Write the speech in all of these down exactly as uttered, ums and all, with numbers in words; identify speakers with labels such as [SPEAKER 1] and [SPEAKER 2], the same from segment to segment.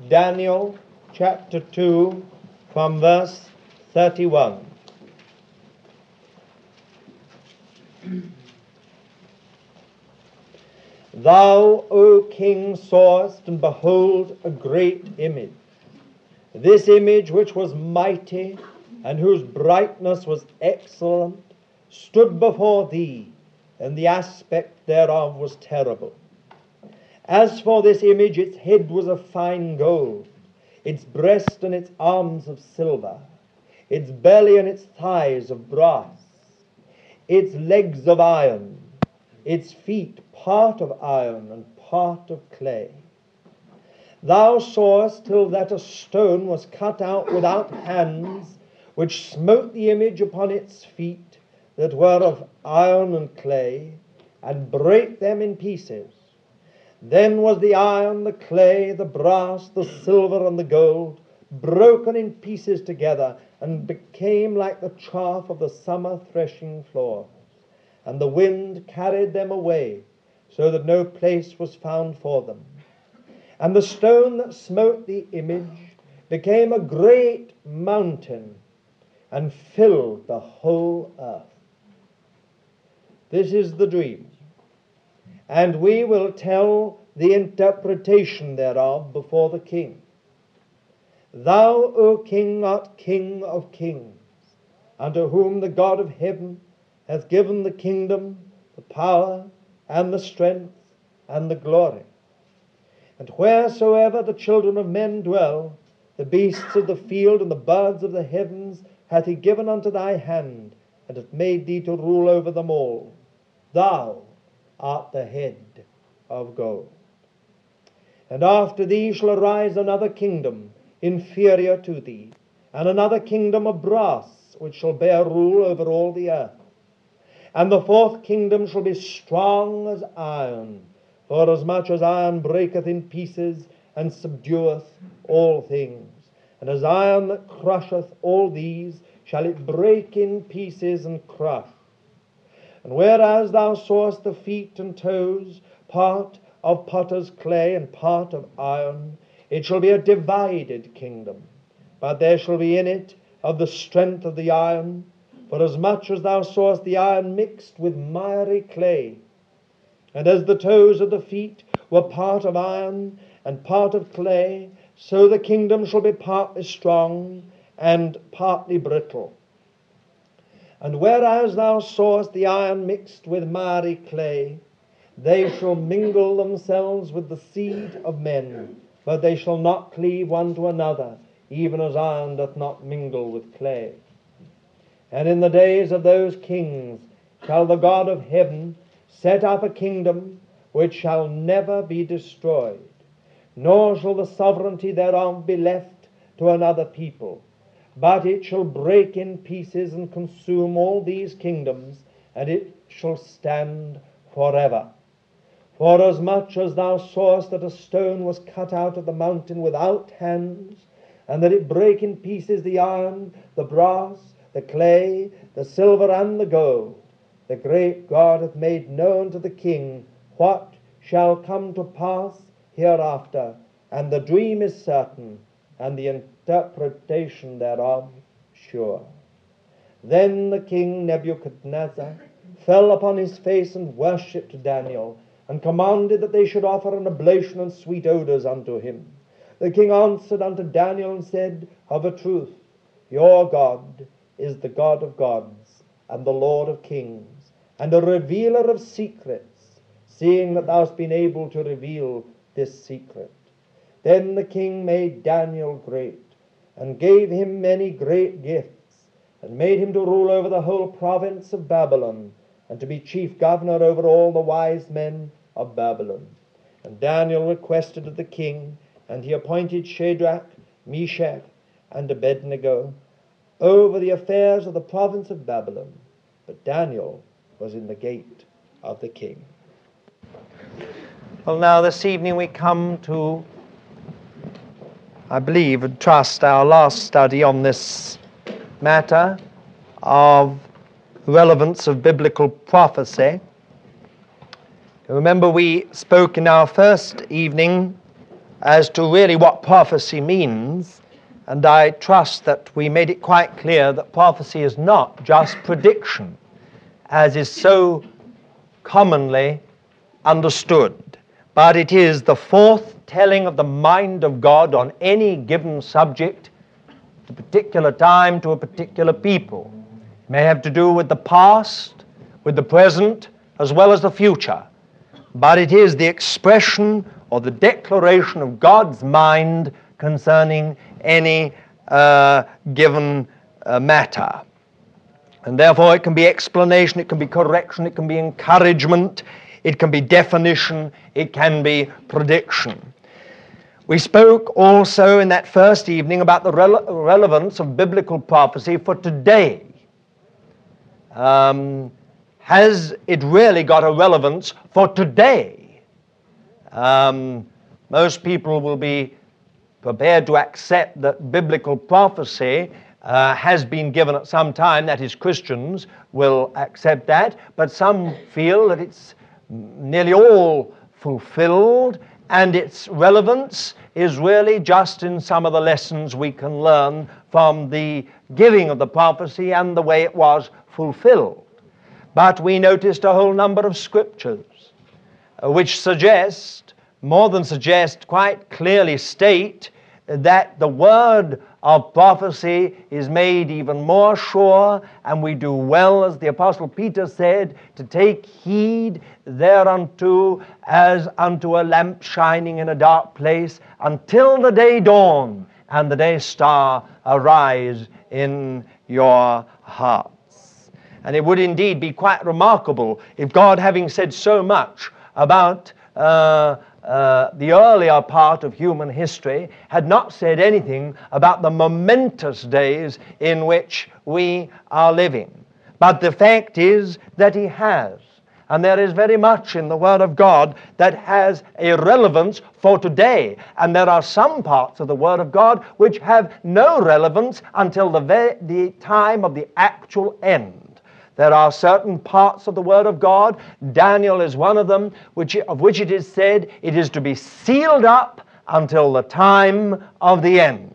[SPEAKER 1] Daniel chapter two from verse thirty-one. Thou, O king, sawest, and behold, a great image. This image, which was mighty, and whose brightness was excellent, stood before thee, and the aspect thereof was terrible. As for this image, its head was of fine gold, its breast and its arms of silver, its belly and its thighs of brass, its legs of iron, its feet part of iron and part of clay. Thou sawest till that a stone was cut out without hands, which smote the image upon its feet, that were of iron and clay, and brake them in pieces. Then was the iron, the clay, the brass, the silver, and the gold broken in pieces together, and became like the chaff of the summer threshing floors. And the wind carried them away, so that no place was found for them. And the stone that smote the image became a great mountain, and filled the whole earth. This is the dream, and we will tell the interpretation thereof before the king. Thou, O king, art king of kings, unto whom the God of heaven hath given the kingdom, the power, and the strength, and the glory. And wheresoever the children of men dwell, the beasts of the field and the birds of the heavens hath he given unto thy hand, and hath made thee to rule over them all. Thou art the head of gold. And after thee shall arise another kingdom inferior to thee, and another kingdom of brass, which shall bear rule over all the earth. And the fourth kingdom shall be strong as iron, forasmuch as iron breaketh in pieces, and subdueth all things. And as iron that crusheth all these, shall it break in pieces and crush. And whereas thou sawest the feet and toes, part of potter's clay and part of iron, it shall be a divided kingdom. But there shall be in it of the strength of the iron, forasmuch as thou sawest the iron mixed with miry clay. And as the toes of the feet were part of iron and part of clay, so the kingdom shall be partly strong and partly brittle. And whereas thou sawest the iron mixed with miry clay, they shall mingle themselves with the seed of men, but they shall not cleave one to another, even as iron doth not mingle with clay. And in the days of those kings shall the God of heaven set up a kingdom which shall never be destroyed, nor shall the sovereignty thereof be left to another people, but it shall break in pieces and consume all these kingdoms, and it shall stand forever. Forasmuch as thou sawest that a stone was cut out of the mountain without hands, and that it brake in pieces the iron, the brass, the clay, the silver, and the gold, the great God hath made known to the king what shall come to pass hereafter, and the dream is certain, and the interpretation thereof sure. Then the king Nebuchadnezzar fell upon his face and worshipped Daniel, and commanded that they should offer an oblation and sweet odours unto him. The king answered unto Daniel and said, Of a truth, your God is the God of gods, and the Lord of kings, and a revealer of secrets, seeing that thou hast been able to reveal this secret. Then the king made Daniel great, and gave him many great gifts, and made him to rule over the whole province of Babylon, and to be chief governor over all the wise men of Babylon. And Daniel requested of the king, and he appointed Shadrach, Meshach, and Abednego over the affairs of the province of Babylon. But Daniel was in the gate of the king. Well, now this evening we come to, I believe and trust, our last study on this matter of relevance of biblical prophecy. Remember, we spoke in our first evening as to really what prophecy means, and I trust that we made it quite clear that prophecy is not just prediction, as is so commonly understood, but it is the forthtelling of the mind of God on any given subject at a particular time to a particular people. It may have to do with the past, with the present, as well as the future, but it is the expression or the declaration of God's mind concerning any uh, given uh, matter. And therefore it can be explanation, it can be correction, it can be encouragement, it can be definition, it can be prediction. We spoke also in that first evening about the rele- relevance of biblical prophecy for today. Um, has it really got a relevance for today? Um, most people will be prepared to accept that biblical prophecy uh, has been given at some time, that is, Christians will accept that, but some feel that it's nearly all fulfilled, and its relevance is really just in some of the lessons we can learn from the giving of the prophecy and the way it was fulfilled. But we noticed a whole number of scriptures uh, which suggest, more than suggest, quite clearly state that the word of prophecy is made even more sure, and we do well, as the Apostle Peter said, to take heed thereunto as unto a lamp shining in a dark place until the day dawn and the day star arise in your hearts. And it would indeed be quite remarkable if God, having said so much about uh, Uh, the earlier part of human history, had not said anything about the momentous days in which we are living. But the fact is that he has. And there is very much in the Word of God that has a relevance for today. And there are some parts of the Word of God which have no relevance until the, ve- the time of the actual end. There are certain parts of the Word of God, Daniel is one of them, which, of which it is said it is to be sealed up until the time of the end.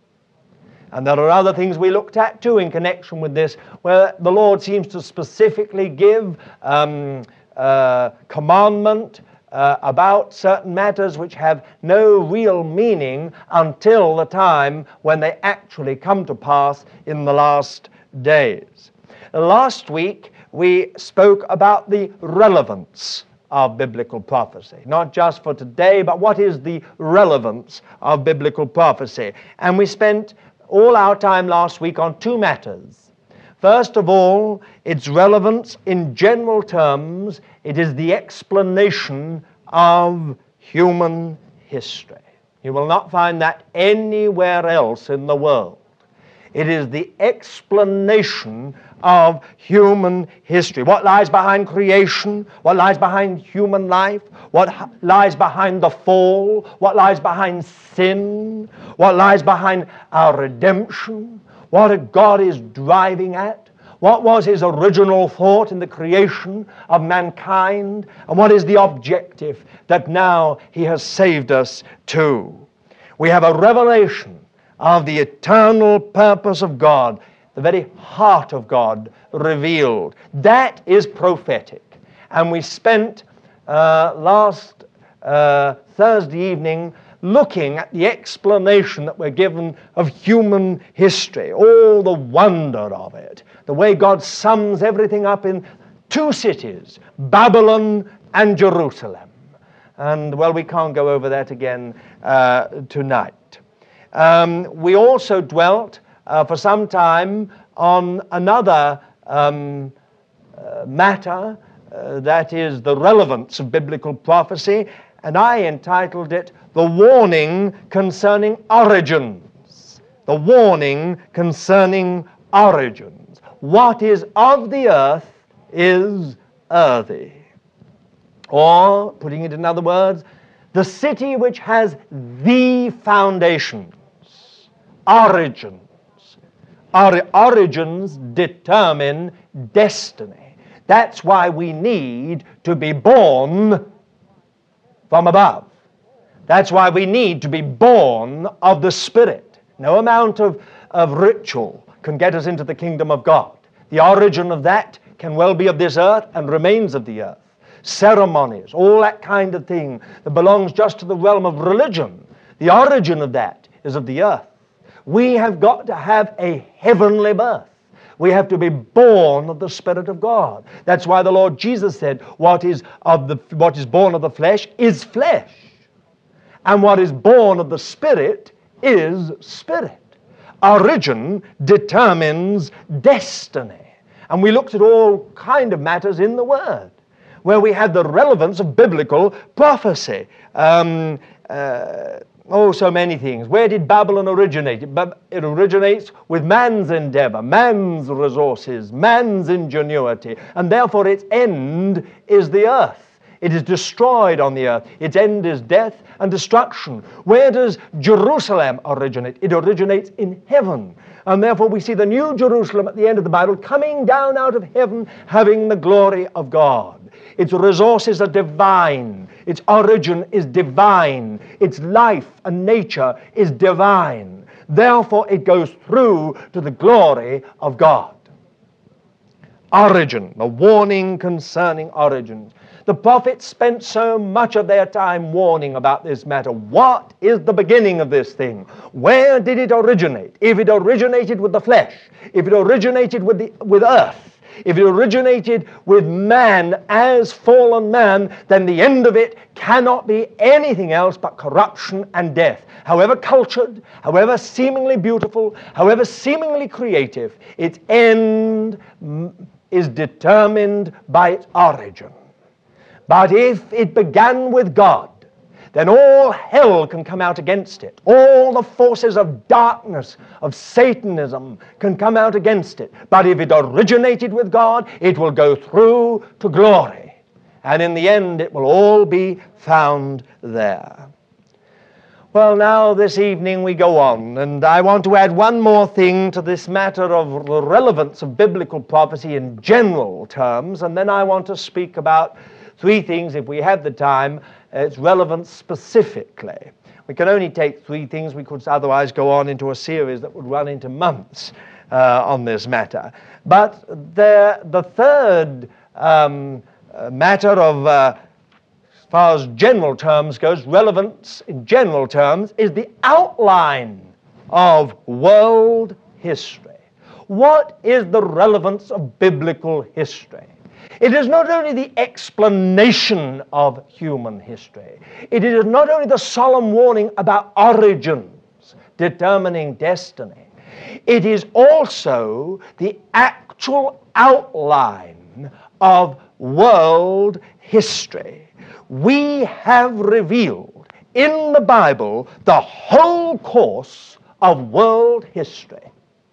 [SPEAKER 1] And there are other things we looked at too in connection with this, where the Lord seems to specifically give um, uh, commandment uh, about certain matters which have no real meaning until the time when they actually come to pass in the last days. Last week, we spoke about the relevance of biblical prophecy. Not just for today, but what is the relevance of biblical prophecy? And we spent all our time last week on two matters. First of all, its relevance in general terms. It is the explanation of human history. You will not find that anywhere else in the world. It is the explanation of human history. What lies behind creation? What lies behind human life? What h- lies behind the fall? What lies behind sin? What lies behind our redemption? What God is driving at? What was his original thought in the creation of mankind? And what is the objective that now he has saved us to? We have a revelation of the eternal purpose of God, the very heart of God revealed. That is prophetic. And we spent uh, last uh, Thursday evening looking at the explanation that we're given of human history, all the wonder of it, the way God sums everything up in two cities, Babylon and Jerusalem. And, well, we can't go over that again uh, tonight. Um, we also dwelt uh, for some time on another um, uh, matter, uh, that is the relevance of biblical prophecy, and I entitled it The Warning Concerning Origins. The Warning Concerning Origins. What is of the earth is earthy. Or, putting it in other words, the city which has the foundations. Origins. Our origins determine destiny. That's why we need to be born from above.
[SPEAKER 2] That's why we need to be born of the Spirit. No amount of, of ritual can get us into the kingdom of God. The origin of that can well be of this earth and remains of the earth. Ceremonies, all that kind of thing that belongs just to the realm of religion. The origin of that is of the earth. We have got to have a heavenly birth. We have to be born of the Spirit of God. That's why the Lord Jesus said, what is of the what is born of the flesh is flesh. And what is born of the Spirit is spirit. Origin determines destiny. And we looked at all kind of matters in the Word, where we had the relevance of biblical prophecy. Um, uh, Oh, so many things. Where did Babylon originate? It originates with man's endeavor, man's resources, man's ingenuity, and therefore its end is the earth. It is destroyed on the earth. Its end is death and destruction. Where does Jerusalem originate? It originates in heaven. And therefore we see the New Jerusalem at the end of the Bible coming down out of heaven, having the glory of God. Its resources are divine. Its origin is divine. Its life and nature is divine. Therefore, it goes through to the glory of God. Origin, the warning concerning origins. The prophets spent so much of their time warning about this matter. What is the beginning of this thing? Where did it originate? If it originated with the flesh, if it originated with the with earth, if it originated with man as fallen man, then the end of it cannot be anything else but corruption and death. However cultured, however seemingly beautiful, however seemingly creative, its end is determined by its origin. But if it began with God, then all hell can come out against it. All the forces of darkness, of Satanism, can come out against it. But if it originated with God, it will go through to glory. And in the end, it will all be found there. Well, now this evening we go on, and I want to add one more thing to this matter of the relevance of biblical prophecy in general terms, and then I want to speak about three things, if we have the time, its relevance specifically. We can only take three things. We could otherwise go on into a series that would run into months uh, on this matter. But the, the third um, uh, matter of, uh, as far as general terms goes, relevance in general terms, is the outline of world history. What is the relevance of biblical history? It is not only the explanation of human history. It is not only the solemn warning about origins determining destiny. It is also the actual outline of world history. We have revealed in the Bible the whole course of world history,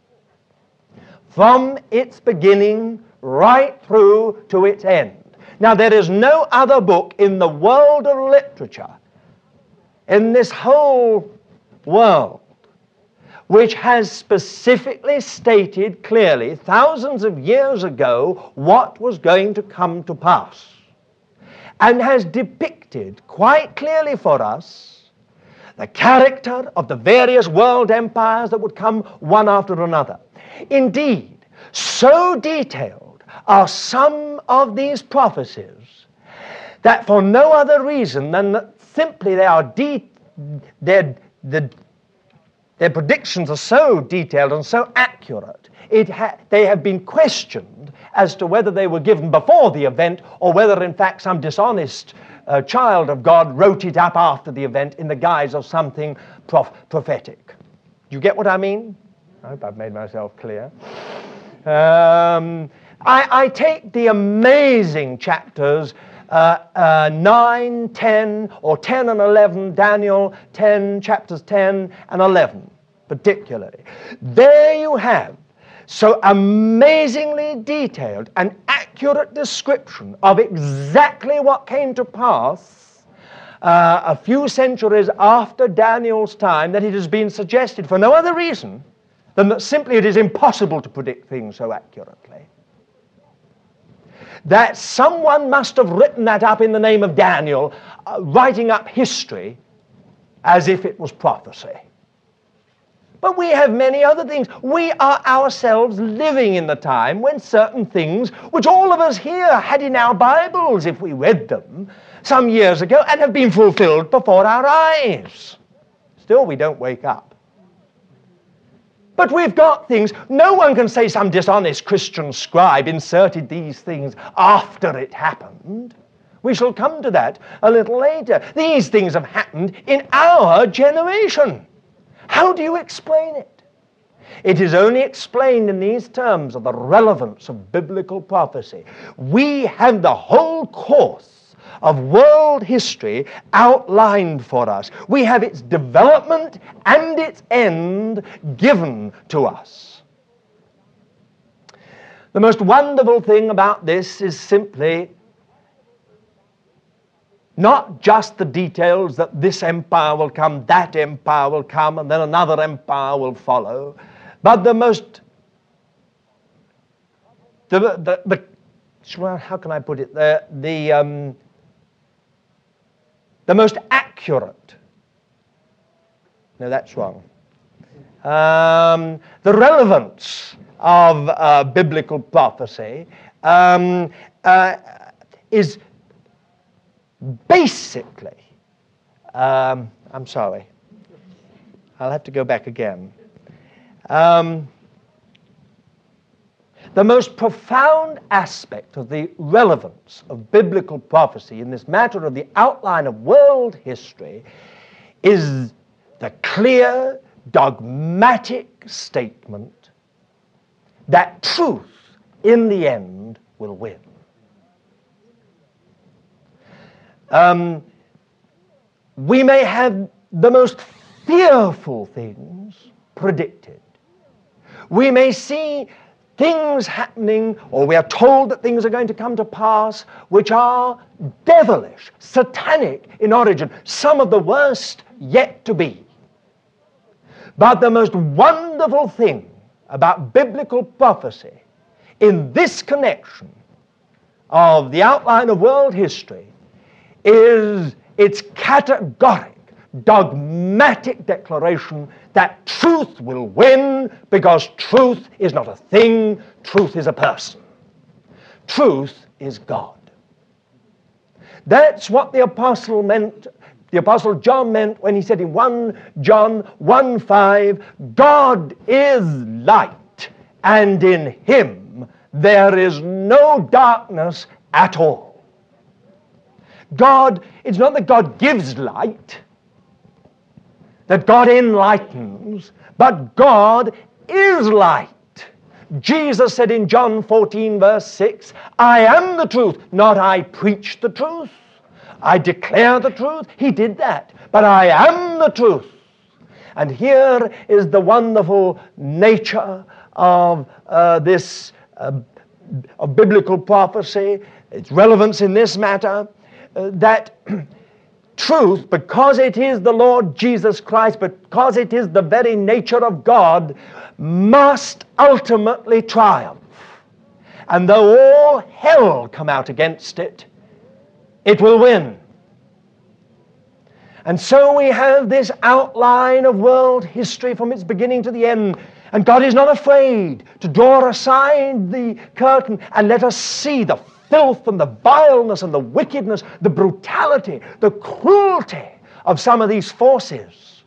[SPEAKER 2] from its beginning right through to its end. Now, there is no other book in the world of literature, in this whole world, which has specifically stated clearly, thousands of years ago, what was going to come to pass, and has depicted quite clearly for us the character of the various world empires that would come one after another. Indeed, so detailed are some of these prophecies that for no other reason than that simply they are de- their, the, their predictions are so detailed and so accurate, it ha- they have been questioned as to whether they were given before the event or whether in fact some dishonest uh, child of God wrote it up after the event in the guise of something prof- prophetic. Do you get what I mean? I hope I've made myself clear. Um, I, I take the amazing chapters uh, uh, nine, ten, or ten and eleven, Daniel ten, chapters ten and eleven particularly. There you have so amazingly detailed and accurate description of exactly what came to pass uh, a few centuries after Daniel's time that it has been suggested for no other reason than that simply it is impossible to predict things so accurately. That someone must have written that up in the name of Daniel, uh, writing up history as if it was prophecy. But we have many other things. We are ourselves living in the time when certain things, which all of us here had in our Bibles if we read them some years ago, and have been fulfilled before our eyes. Still, we don't wake up. But we've got things. No one can say some dishonest Christian scribe inserted these things after it happened. We shall come to that a little later. These things have happened in our generation. How do you explain it? It is only explained in these terms of the relevance of biblical prophecy. We have the whole course of world history outlined for us. We have its development and its end given to us. The most wonderful thing about this is simply not just the details that this empire will come, that empire will come, and then another empire will follow, but the most, the, the, the well, how can I put it, the, the, um, the most accurate, no, that's wrong, um, the relevance of uh, biblical prophecy um, uh, is basically, um, I'm sorry, I'll have to go back again. Um, the most profound aspect of the relevance of biblical prophecy in this matter of the outline of world history is the clear, dogmatic statement that truth in the end will win. Um, we may have the most fearful things predicted. We may see things happening, or we are told that things are going to come to pass, which are devilish, satanic in origin, some of the worst yet to be. But the most wonderful thing about biblical prophecy in this connection of the outline of world history is its categoric, dogmatic declaration that truth will win because truth is not a thing, truth is a person. Truth is God. That's what the apostle meant, the apostle John meant when he said in First John one five, God is light, and in him there is no darkness at all. God, it's not that God gives light, that God enlightens, but God is light. Jesus said in John fourteen verse six, I am the truth, not I preach the truth. I declare the truth. He did that, but I am the truth. And here is the wonderful nature of uh, this uh, of biblical prophecy, its relevance in this matter. Uh, that truth, because it is the Lord Jesus Christ, because it is the very nature of God, must ultimately triumph. And though all hell come out against it, it will win. And so we have this outline of world history from its beginning to the end. And God is not afraid to draw aside the curtain and let us see the filth and the vileness and the wickedness, the brutality, the cruelty of some of these forces.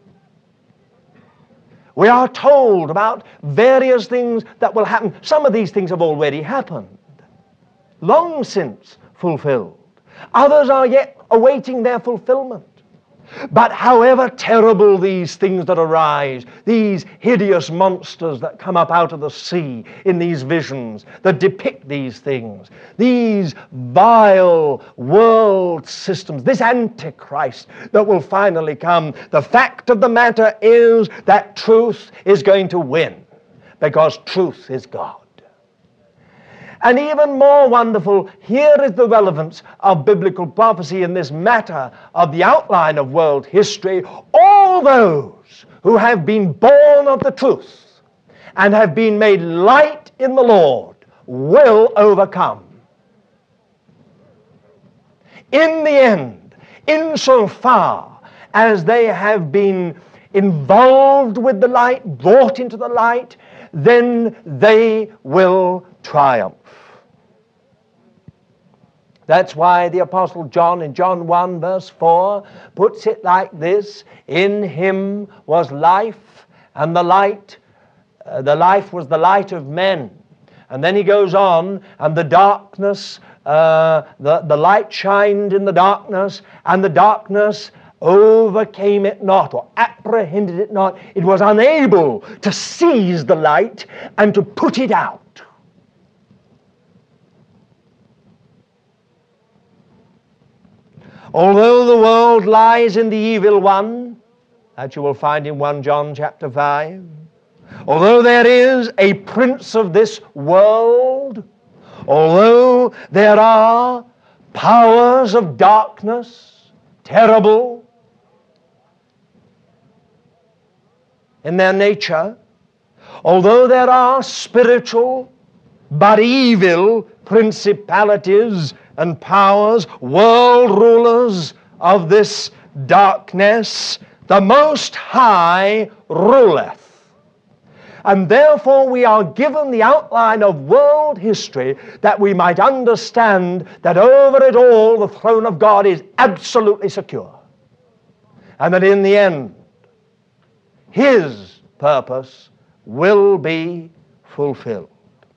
[SPEAKER 2] We are told about various things that will happen. Some of these things have already happened, long since fulfilled. Others are yet awaiting their fulfillment. But however terrible these things that arise, these hideous monsters that come up out of the sea in these visions that depict these things, these vile world systems, this Antichrist that will finally come, the fact of the matter is that truth is going to win because truth is God. And even more wonderful, here is the relevance of biblical prophecy in this matter of the outline of world history. All those who have been born of the truth and have been made light in the Lord will overcome. In the end, insofar as they have been involved with the light, brought into the light, then they will triumph. That's why the Apostle John in John one verse four puts it like this: in him was life, and the light, uh, the life was the light of men. And then he goes on, and the darkness, uh, the, the light shined in the darkness, and the darkness overcame it not, or apprehended it not. It was unable to seize the light and to put it out. Although the world lies in the evil one, that you will find in First John chapter five, although there is a prince of this world, although there are powers of darkness, terrible in their nature, although there are spiritual but evil principalities and powers, world rulers of this darkness, the Most High ruleth. And therefore we are given the outline of world history that we might understand that over it all the throne of God is absolutely secure. And that in the end, His purpose will be fulfilled.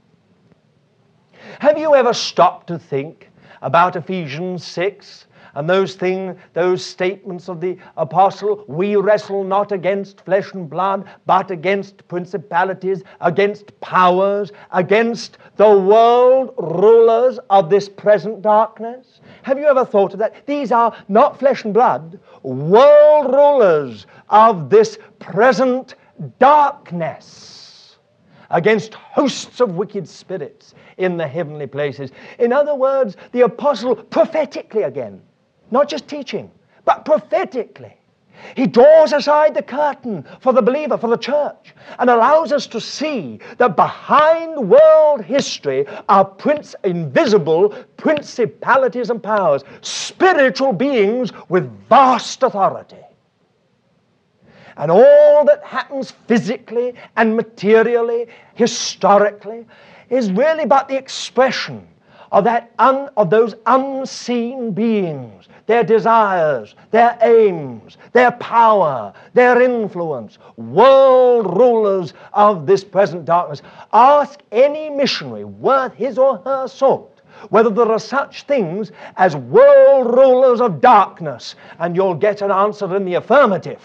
[SPEAKER 2] Have you ever stopped to think about Ephesians six and those things, those statements of the apostle? We wrestle not against flesh and blood, but against principalities, against powers, against the world rulers of this present darkness. Have you ever thought of that? These are not flesh and blood, world rulers of this present darkness, against hosts of wicked spirits in the heavenly places. In other words, the apostle prophetically again, not just teaching, but prophetically, he draws aside the curtain for the believer, for the church, and allows us to see that behind world history are prince, invisible principalities and powers, spiritual beings with vast authority. And all that happens physically and materially, historically, is really but the expression of that un, of those unseen beings, their desires, their aims, their power, their influence, world rulers of this present darkness. Ask any missionary worth his or her salt whether there are such things as world rulers of darkness, and you'll get an answer in the affirmative.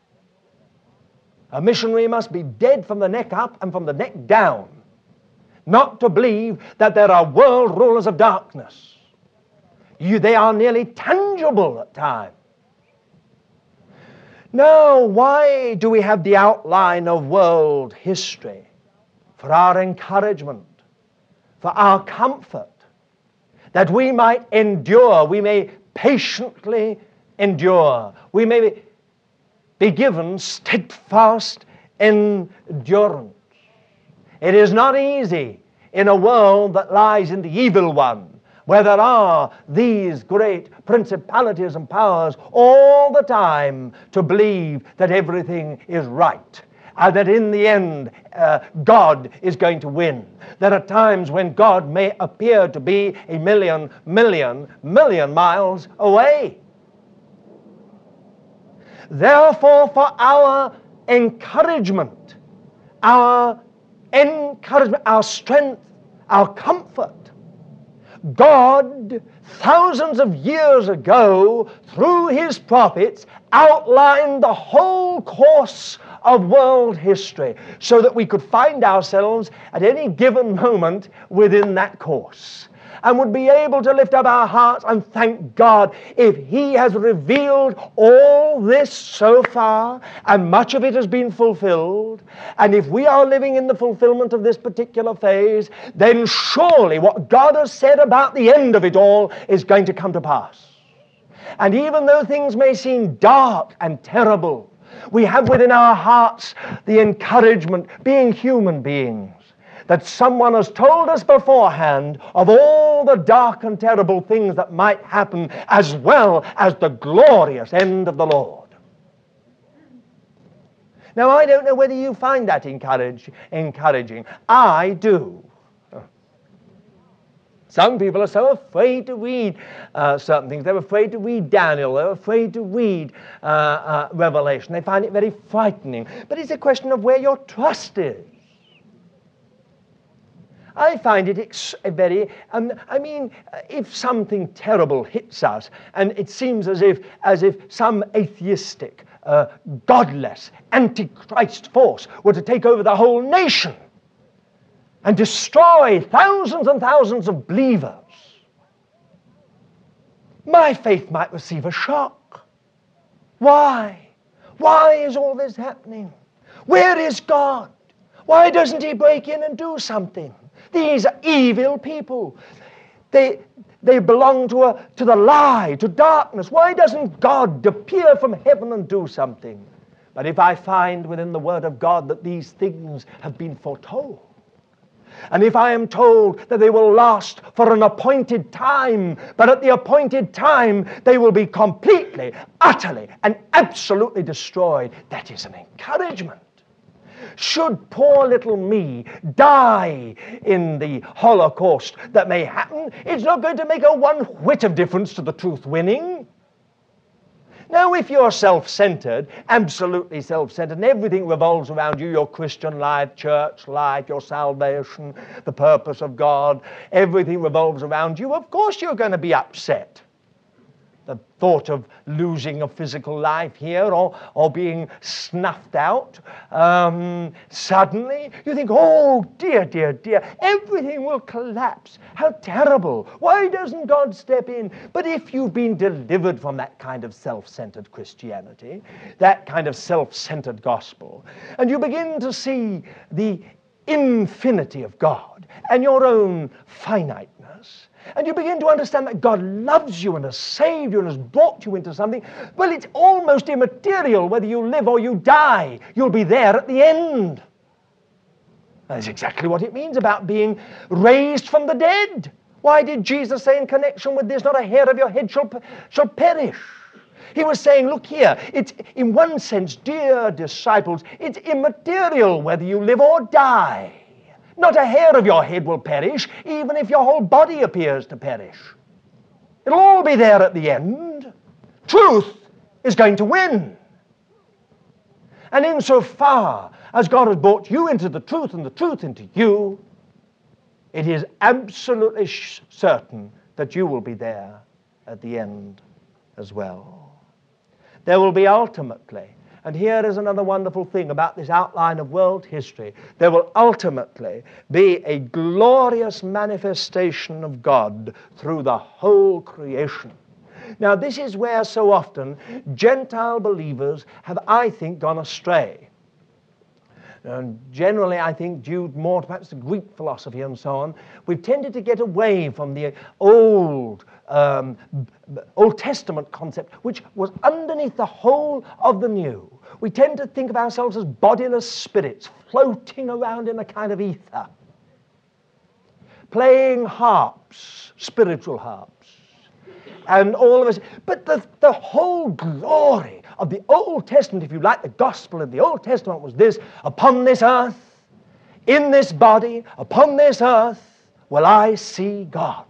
[SPEAKER 2] A missionary must be dead from the neck up and from the neck down not to believe that there are world rulers of darkness. You, they are nearly tangible at times. Now, why do we have the outline of world history? For our encouragement, for our comfort, that we might endure, we may patiently endure, we may be be given steadfast endurance. It is not easy in a world that lies in the evil one, where there are these great principalities and powers all the time, to believe that everything is right, and that in the end uh, God is going to win. There are times when God may appear to be a million, million, million miles away. Therefore, for our encouragement, our encouragement, our strength, our comfort, God, thousands of years ago, through His prophets, outlined the whole course of world history so that we could find ourselves at any given moment within that course, and would be able to lift up our hearts and thank God if He has revealed all this so far, and much of it has been fulfilled. And if we are living in the fulfillment of this particular phase, then surely what God has said about the end of it all is going to come to pass. And even though things may seem dark and terrible, we have within our hearts the encouragement, being human beings, that someone has told us beforehand of all the dark and terrible things that might happen, as well as the glorious end of the Lord. Now, I don't know whether you find that encourage, encouraging. I do. Some people are so afraid to read uh, certain things. They're afraid to read Daniel. They're afraid to read uh, uh, Revelation. They find it very frightening. But it's a question of where your trust is. I find it ex- very, um, I mean, if something terrible hits us, and it seems as if, as if some atheistic, uh, godless, antichrist force were to take over the whole nation, and destroy thousands and thousands of believers, my faith might receive a shock. Why? Why is all this happening? Where is God? Why doesn't he break in and do something? These are evil people. They, they belong to, a, to the lie, to darkness. Why doesn't God appear from heaven and do something? But if I find within the Word of God that these things have been foretold, and if I am told that they will last for an appointed time, but at the appointed time they will be completely, utterly, and absolutely destroyed, that is an encouragement. Should poor little me die in the Holocaust that may happen, it's not going to make a one whit of difference to the truth winning. Now, if you're self-centered, absolutely self-centered, and everything revolves around you, your Christian life, church life, your salvation, the purpose of God, everything revolves around you, of course you're going to be upset. The thought of losing a physical life here, or, or being snuffed out, um, suddenly you think, oh dear, dear, dear, everything will collapse. How terrible. Why doesn't God step in? But if you've been delivered from that kind of self-centered Christianity, that kind of self-centered gospel, and you begin to see the infinity of God and your own finiteness, and you begin to understand that God loves you and has saved you and has brought you into something, well, it's almost immaterial whether you live or you die. You'll be there at the end. That's exactly what it means about being raised from the dead. Why did Jesus say in connection with this, not a hair of your head shall, shall perish? He was saying, look here, it's in one sense, dear disciples, it's immaterial whether you live or die. Not a hair of your head will perish, even if your whole body appears to perish. It'll all be there at the end. Truth is going to win. And insofar as God has brought you into the truth and the truth into you, it is absolutely sh- certain that you will be there at the end as well. There will be ultimately, and here is another wonderful thing about this outline of world history, there will ultimately be a glorious manifestation of God through the whole creation. Now, this is where so often Gentile believers have, I think, gone astray. And generally, I think, due more to perhaps the Greek philosophy and so on, we've tended to get away from the old um, Old Testament concept, which was underneath the whole of the New. We tend to think of ourselves as bodiless spirits floating around in a kind of ether, playing harps, spiritual harps, and all of us. But the, the whole glory of the Old Testament, if you like, the gospel of the Old Testament was this: upon this earth, in this body, upon this earth, will I see God.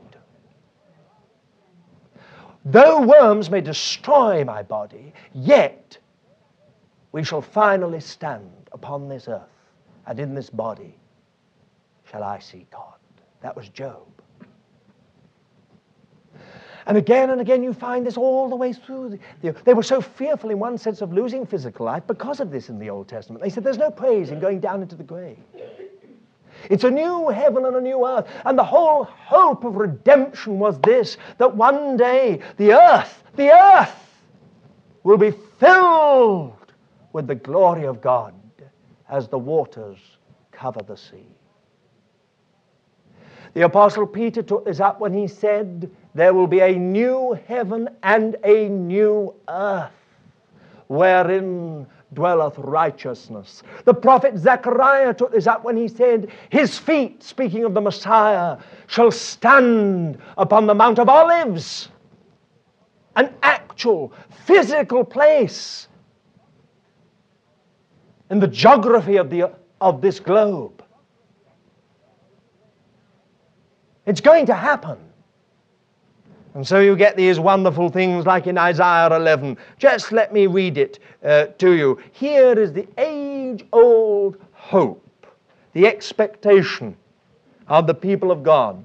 [SPEAKER 2] Though worms may destroy my body, yet we shall finally stand upon this earth, and in this body shall I see God. That was Job. And again and again you find this all the way through. The, the, they were so fearful in one sense of losing physical life because of this in the Old Testament. They said there's no praise in going down into the grave. It's a new heaven and a new earth. And the whole hope of redemption was this, that one day the earth, the earth will be filled with the glory of God as the waters cover the sea. The Apostle Peter took this up when he said, there will be a new heaven and a new earth wherein dwelleth righteousness. The prophet Zechariah took this up when he said, his feet, speaking of the Messiah, shall stand upon the Mount of Olives. An actual, physical place. in the geography of, the, of this globe. It's going to happen. And so you get these wonderful things like in Isaiah eleven. Just let me read it uh, to you. Here is the age-old hope, the expectation of the people of God.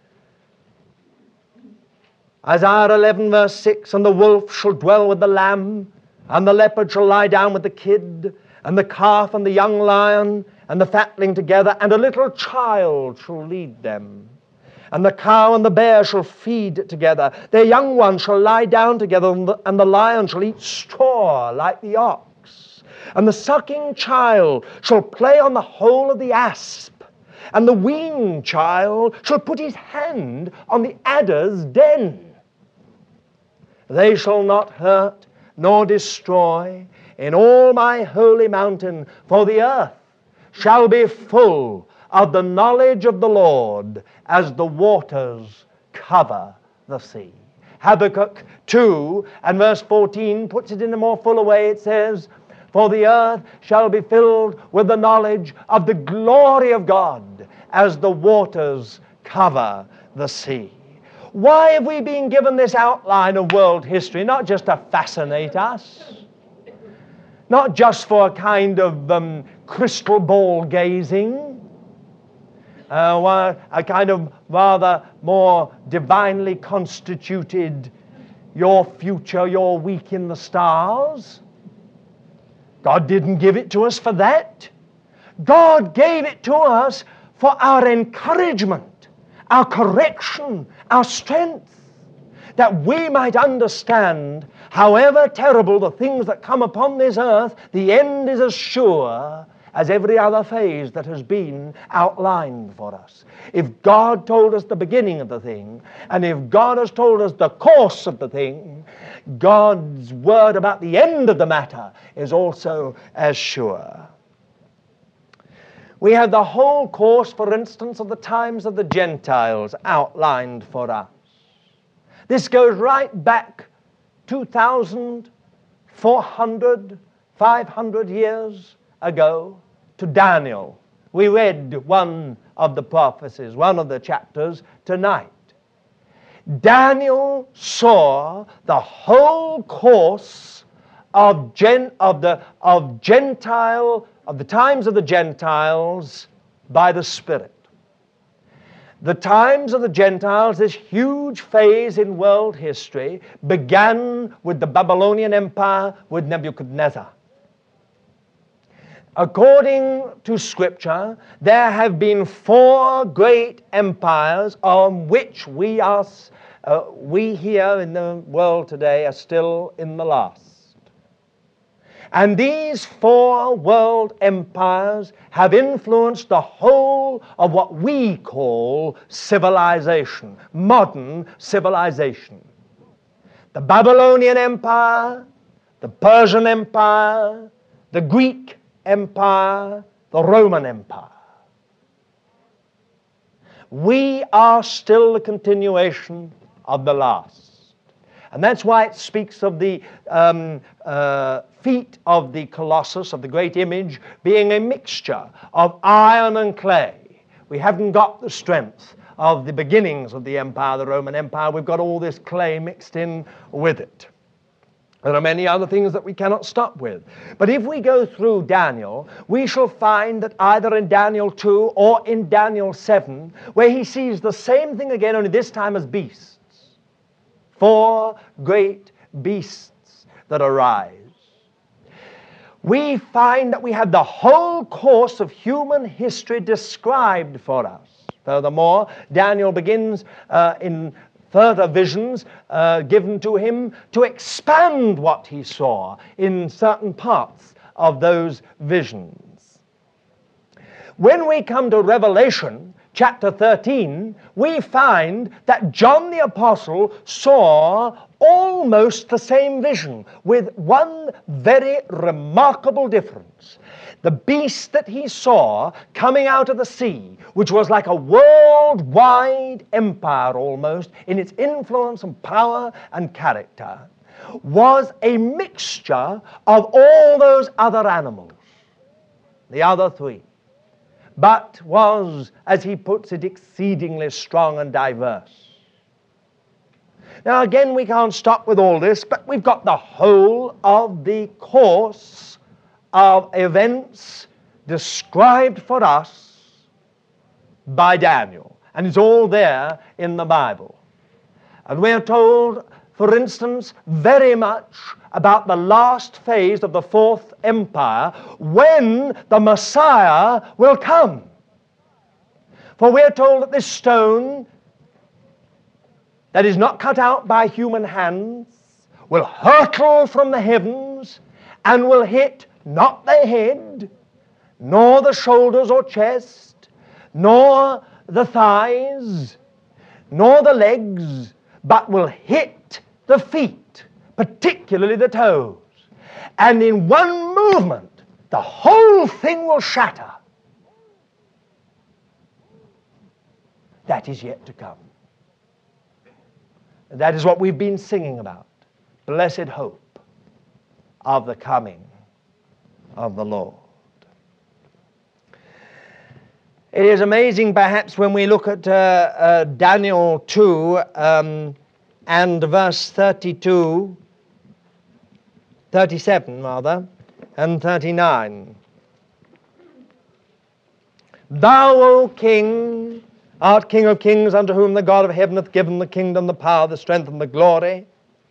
[SPEAKER 2] Isaiah eleven verse six, and the wolf shall dwell with the lamb, and the leopard shall lie down with the kid, and the calf and the young lion and the fatling together, and a little child shall lead them. And the cow and the bear shall feed together. Their young ones shall lie down together, and the, and the lion shall eat straw like the ox. And the sucking child shall play on the hole of the asp, and the weaned child shall put his hand on the adder's den. They shall not hurt nor destroy in all my holy mountain, for the earth shall be full of the knowledge of the Lord as the waters cover the sea. Habakkuk two and verse fourteen puts it in a more fuller way. It says, for the earth shall be filled with the knowledge of the glory of God as the waters cover the sea. Why have we been given this outline of world history? Not just to fascinate us, not just for a kind of um, crystal ball gazing, Uh, a kind of rather more divinely constituted your future, your week in the stars. God didn't give it to us for that. God gave it to us for our encouragement, our correction, our strength, that we might understand, however terrible the things that come upon this earth, the end is as sure as every other phase that has been outlined for us. If God told us the beginning of the thing, and if God has told us the course of the thing, God's word about the end of the matter is also as sure. We have the whole course, for instance, of the times of the Gentiles outlined for us. This goes right back two thousand four hundred, five hundred years ago to Daniel. We read one of the prophecies, one of the chapters tonight. Daniel saw the whole course of gen, of the of Gentile of the times of the Gentiles by the Spirit. The times of the Gentiles, this huge phase in world history, began with the Babylonian Empire with Nebuchadnezzar. According to Scripture, there have been four great empires on which we are, uh, we here in the world today are still in the last. And these four world empires have influenced the whole of what we call civilization, modern civilization. The Babylonian Empire, the Persian Empire, the Greek Empire, the Roman Empire. We are still the continuation of the last. And that's why it speaks of the um, uh, feet of the Colossus, of the great image, being a mixture of iron and clay. We haven't got the strength of the beginnings of the empire, the Roman Empire. We've got all this clay mixed in with it. There are many other things that we cannot stop with. But if we go through Daniel, we shall find that either in Daniel two or in Daniel seven, where he sees the same thing again, only this time as beasts. Four great beasts that arise. We find that we have the whole course of human history described for us. Furthermore, Daniel begins uh, in further visions uh, given to him to expand what he saw in certain parts of those visions. When we come to Revelation chapter thirteen, we find that John the Apostle saw almost the same vision with one very remarkable difference. The beast that he saw coming out of the sea, which was like a worldwide empire almost in its influence and power and character, was a mixture of all those other animals. the other three, but was, as he puts it, exceedingly strong and diverse. Now again, we can't stop with all this, but we've got the whole of the course of events described for us by Daniel. And it's all there in the Bible. And we're told, for instance, very much about the last phase of the Fourth Empire, when the Messiah will come. For we're told that this stone that is not cut out by human hands will hurtle from the heavens and will hit not the head, nor the shoulders or chest, nor the thighs, nor the legs, but will hit the feet, particularly the toes. And in one movement, the whole thing will shatter. That is yet to come. That is what we've been singing about. Blessed hope of the coming of the Lord. It is amazing, perhaps, when we look at uh, uh, Daniel two um, and verse thirty-two, thirty-seven rather, and thirty-nine. Thou, O King, art King of kings, unto whom the God of heaven hath given the kingdom, the power, the strength, and the glory.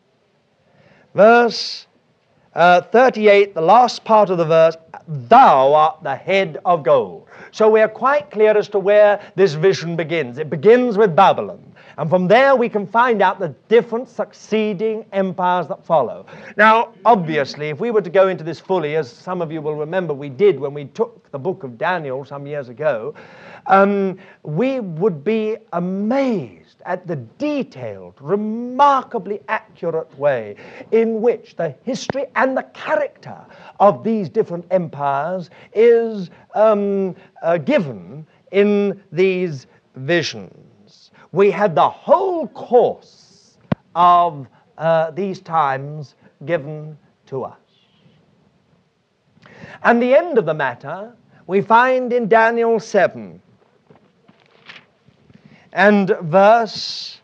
[SPEAKER 2] Verse uh, thirty-eight, the last part of the verse, thou art the head of gold. So we are quite clear as to where this vision begins. It begins with Babylon. And from there we can find out the different succeeding empires that follow. Now, obviously, if we were to go into this fully, as some of you will remember we did when we took the book of Daniel some years ago, um, we would be amazed at the detailed, remarkably accurate way in which the history and the character of these different empires is um, uh, given in these visions. We had the whole course of uh, these times given to us. And the end of the matter we find in Daniel seven. And verse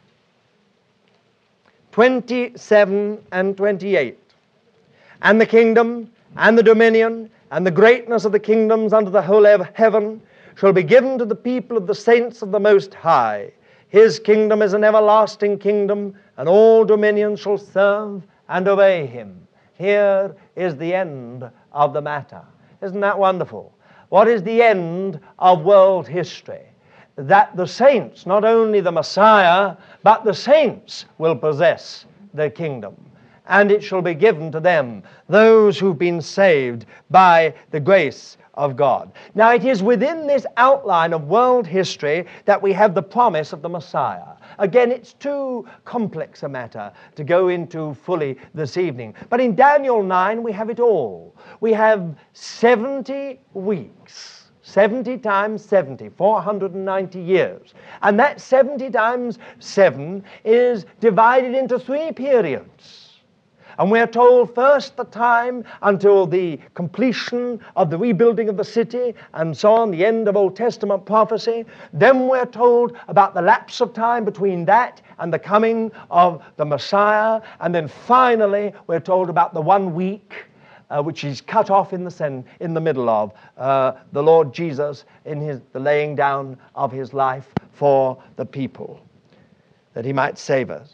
[SPEAKER 2] twenty-seven and twenty-eight. And the kingdom, and the dominion, and the greatness of the kingdoms under the whole heaven shall be given to the people of the saints of the Most High. His kingdom is an everlasting kingdom, and all dominions shall serve and obey him. Here is the end of the matter. Isn't that wonderful? What is the end of world history? That the saints, not only the Messiah, but the saints will possess the kingdom. And it shall be given to them, those who've been saved by the grace of God. Now it is within this outline of world history that we have the promise of the Messiah. Again, it's too complex a matter to go into fully this evening. But in Daniel nine we have it all. We have seventy weeks. seventy times seventy, four hundred ninety years. And that seventy times seven is divided into three periods. And we're told first the time until the completion of the rebuilding of the city and so on, the end of Old Testament prophecy. Then we're told about the lapse of time between that and the coming of the Messiah. And then finally we're told about the one week Uh, which is cut off in the sen- in the middle of uh, the Lord Jesus in his the laying down of his life for the people, that he might save us.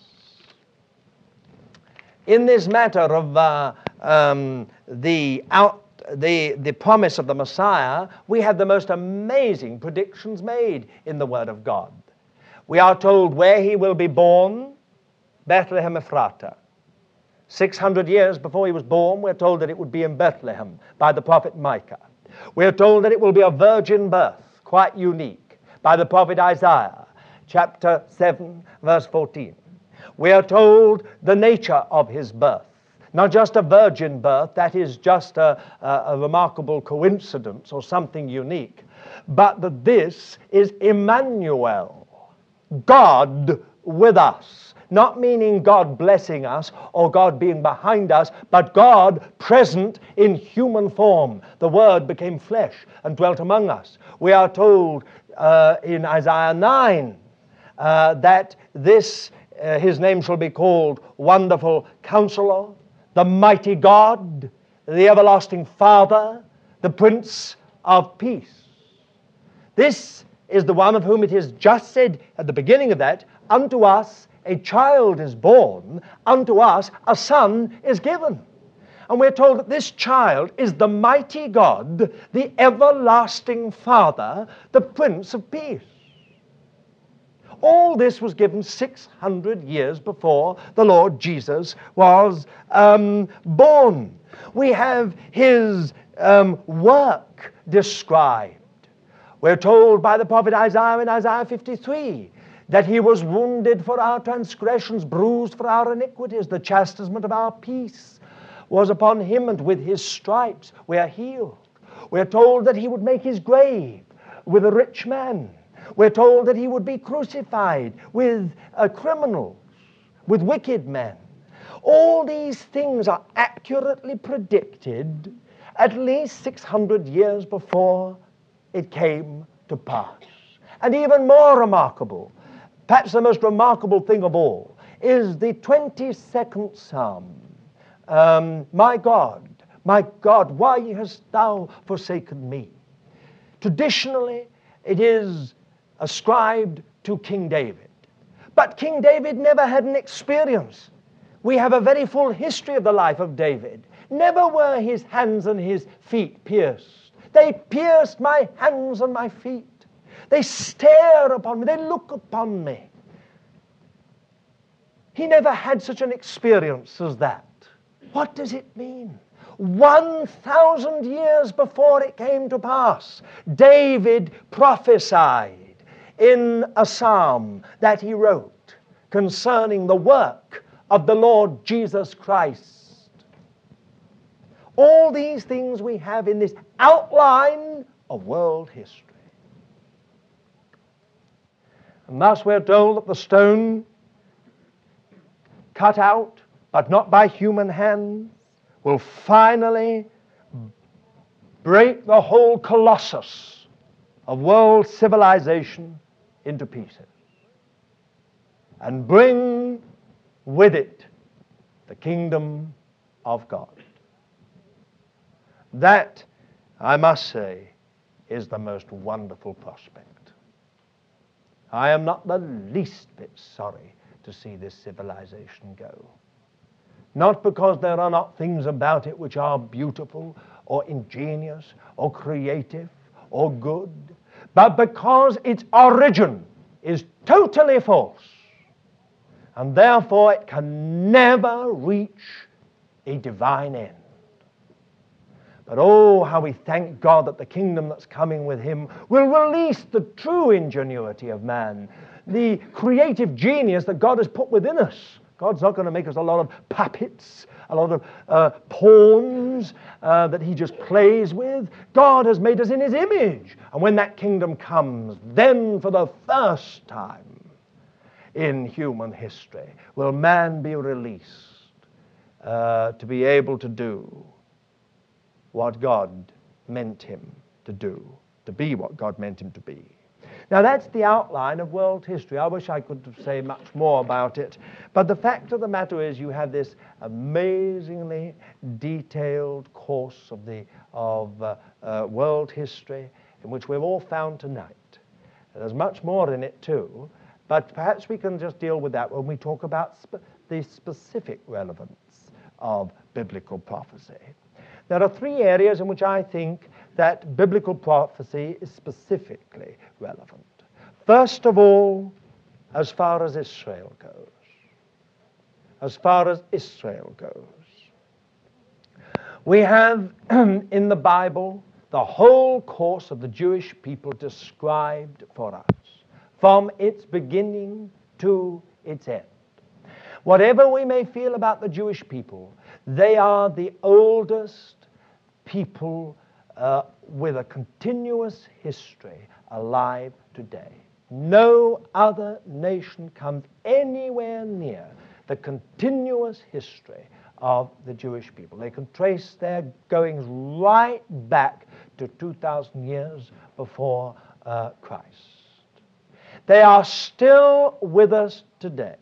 [SPEAKER 2] In this matter of uh, um, the out the the promise of the Messiah, we have the most amazing predictions made in the Word of God. We are told where he will be born, Bethlehem Ephrata. six hundred years before he was born, we're told that it would be in Bethlehem by the prophet Micah. We're told that it will be a virgin birth, quite unique, by the prophet Isaiah, chapter seven, verse fourteen. We are told the nature of his birth. Not just a virgin birth, that is just a, a, a remarkable coincidence or something unique, but that this is Emmanuel, God with us. not meaning God blessing us or God being behind us, but God present in human form. The Word became flesh and dwelt among us. We are told uh, in Isaiah nine uh, that this, uh, his name shall be called Wonderful Counselor, the Mighty God, the Everlasting Father, the Prince of Peace. This is the one of whom it is just said at the beginning of that, unto us a child is born, unto us a son is given. And we're told that this child is the mighty God, the everlasting Father, the Prince of Peace. All this was given six hundred years before the Lord Jesus was um, born. We have his um, work described. We're told by the prophet Isaiah in Isaiah fifty-three that he was wounded for our transgressions, bruised for our iniquities. The chastisement of our peace was upon him, and with his stripes we are healed. We're told that he would make his grave with a rich man. We're told that he would be crucified with uh, criminals, with wicked men. All these things are accurately predicted at least six hundred years before it came to pass. And even more remarkable, perhaps the most remarkable thing of all, is the twenty-second Psalm. Um, my God, my God, why hast thou forsaken me? Traditionally, it is ascribed to King David. But King David never had an experience. We have a very full history of the life of David. Never were his hands and his feet pierced. They pierced my hands and my feet. They stare upon me. They look upon me. He never had such an experience as that. What does it mean? One thousand years before it came to pass, David prophesied in a psalm that he wrote concerning the work of the Lord Jesus Christ. All these things we have in this outline of world history. And thus we're told that the stone cut out, but not by human hands, will finally break the whole colossus of world civilization into pieces and bring with it the kingdom of God. That, I must say, is the most wonderful prospect. I am not the least bit sorry to see this civilization go. Not because there are not things about it which are beautiful or ingenious or creative or good, but because its origin is totally false, and therefore it can never reach a divine end. But oh, how we thank God that the kingdom that's coming with him will release the true ingenuity of man, the creative genius that God has put within us. God's not going to make us a lot of puppets, a lot of uh, pawns uh, that he just plays with. God has made us in his image. And when that kingdom comes, then for the first time in human history will man be released uh, to be able to do what God meant him to do, to be what God meant him to be. Now that's the outline of world history. I wish I could say much more about it, but the fact of the matter is you have this amazingly detailed course of the of uh, uh, world history in which we've all found tonight. There's much more in it too, but perhaps we can just deal with that when we talk about spe- the specific relevance of biblical prophecy. There are three areas in which I think that biblical prophecy is specifically relevant. First of all, as far as Israel goes. As far as Israel goes. We have in the Bible the whole course of the Jewish people described for us, from its beginning to its end. Whatever we may feel about the Jewish people, they are the oldest people uh, with a continuous history alive today. No other nation comes anywhere near the continuous history of the Jewish people. They can trace their goings right back to two thousand years before uh, Christ. They are still with us today.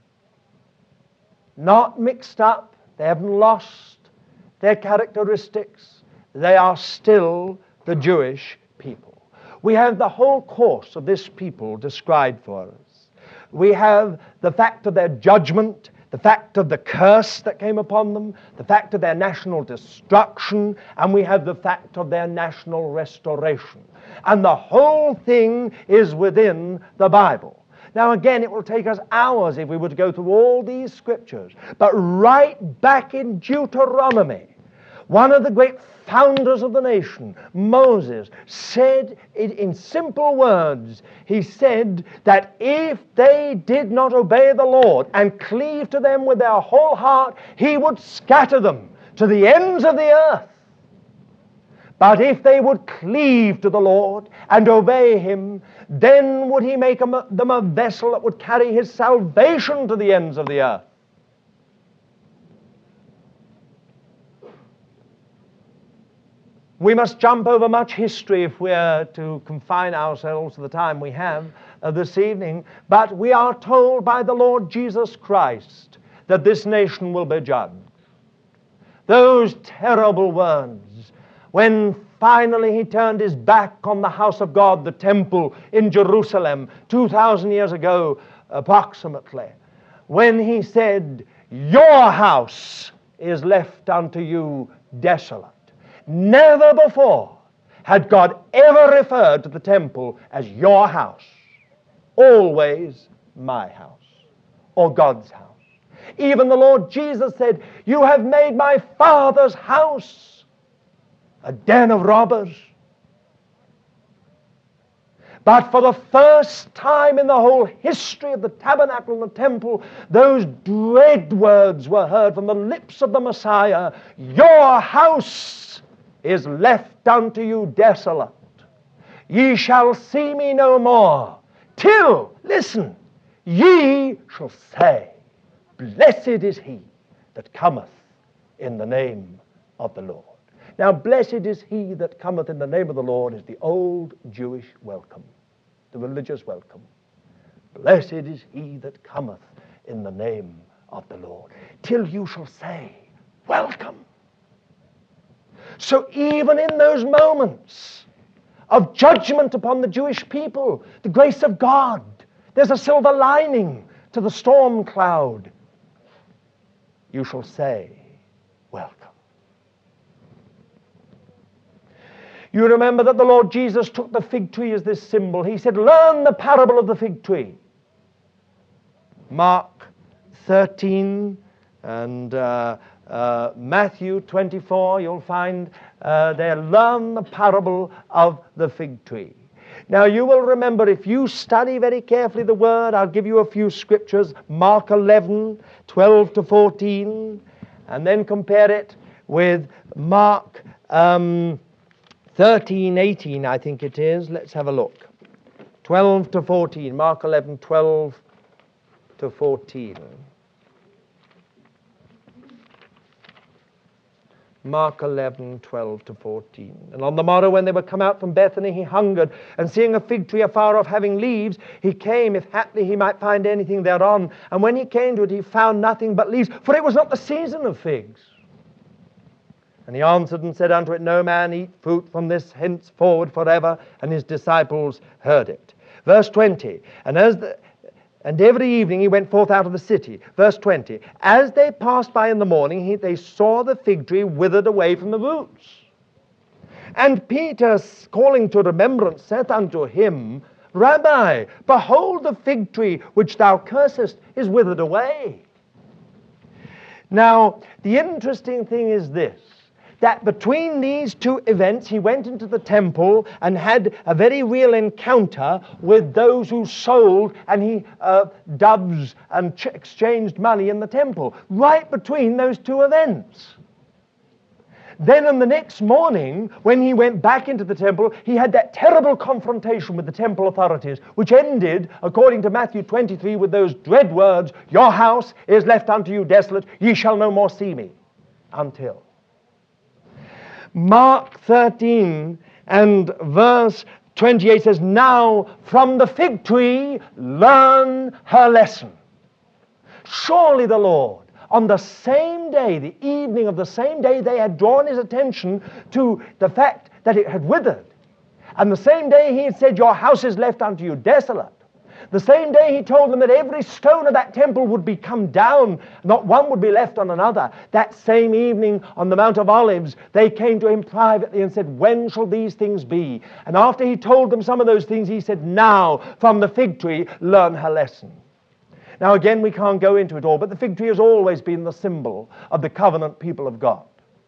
[SPEAKER 2] Not mixed up. They haven't lost their characteristics. They are still the Jewish people. We have the whole course of this people described for us. We have the fact of their judgment, the fact of the curse that came upon them, the fact of their national destruction, and we have the fact of their national restoration. And the whole thing is within the Bible. Now again, it will take us hours if we were to go through all these scriptures, but right back in Deuteronomy, one of the great founders of the nation, Moses, said it in simple words. He said that if they did not obey the Lord and cleave to them with their whole heart, he would scatter them to the ends of the earth. But if they would cleave to the Lord and obey him, then would he make them a vessel that would carry his salvation to the ends of the earth. We must jump over much history if we are to confine ourselves to the time we have uh, this evening. But we are told by the Lord Jesus Christ that this nation will be judged. Those terrible words, when finally he turned his back on the house of God, the temple in Jerusalem, two thousand years ago approximately, when he said, "Your house is left unto you desolate." Never before had God ever referred to the temple as your house. Always my house, or God's house. Even the Lord Jesus said, "You have made my Father's house a den of robbers." But for the first time in the whole history of the tabernacle and the temple, those dread words were heard from the lips of the Messiah, "Your house is left unto you desolate. Ye shall see me no more, till," listen, "ye shall say, Blessed is he that cometh in the name of the Lord." Now, blessed is he that cometh in the name of the Lord is the old Jewish welcome, the religious welcome. Blessed is he that cometh in the name of the Lord. Till you shall say, welcome. So even in those moments of judgment upon the Jewish people, the grace of God, there's a silver lining to the storm cloud. You shall say, welcome. You remember that the Lord Jesus took the fig tree as this symbol. He said, learn the parable of the fig tree. Mark thirteen and uh, uh, Matthew twenty-four, you'll find uh, there, learn the parable of the fig tree. Now you will remember, if you study very carefully the word, I'll give you a few scriptures, Mark eleven, twelve to fourteen, and then compare it with Mark um, thirteen, eighteen, I think it is. Let's have a look. twelve to fourteen, Mark eleven, twelve to fourteen. Mark eleven, twelve to fourteen. And on the morrow when they were come out from Bethany, he hungered, and seeing a fig tree afar off having leaves, he came, if haply he might find anything thereon. And when he came to it, he found nothing but leaves, for it was not the season of figs. And he answered and said unto it, No man eat fruit from this henceforward forever. And his disciples heard it. Verse twenty. And as the And every evening he went forth out of the city. Verse twenty. As they passed by in the morning, he, they saw the fig tree withered away from the roots. And Peter, calling to remembrance, saith unto him, Rabbi, behold, the fig tree which thou cursest is withered away. Now, the interesting thing is this, that between these two events, he went into the temple and had a very real encounter with those who sold and he uh, doves and ch- exchanged money in the temple. Right between those two events. Then on the next morning, when he went back into the temple, he had that terrible confrontation with the temple authorities, which ended, according to Matthew twenty-three, with those dread words, "Your house is left unto you desolate, ye shall no more see me," until. Mark thirteen and verse twenty-eight says, "Now from the fig tree learn her lesson." Surely the Lord, on the same day, the evening of the same day, they had drawn his attention to the fact that it had withered. And the same day he had said, "Your house is left unto you desolate." The same day he told them that every stone of that temple would be come down, not one would be left on another. That same evening on the Mount of Olives, they came to him privately and said, "When shall these things be?" And after he told them some of those things, he said, "Now from the fig tree learn her lesson." Now again, we can't go into it all, but the fig tree has always been the symbol of the covenant people of God.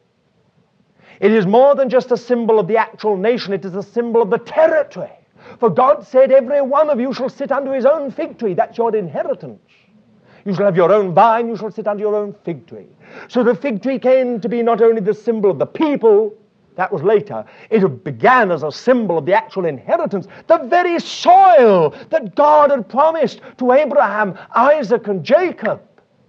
[SPEAKER 2] It is more than just a symbol of the actual nation, it is a symbol of the territory. For God said, "Every one of you shall sit under his own fig tree." That's your inheritance. You shall have your own vine, you shall sit under your own fig tree. So the fig tree came to be not only the symbol of the people, that was later, it began as a symbol of the actual inheritance, the very soil that God had promised to Abraham, Isaac, and Jacob.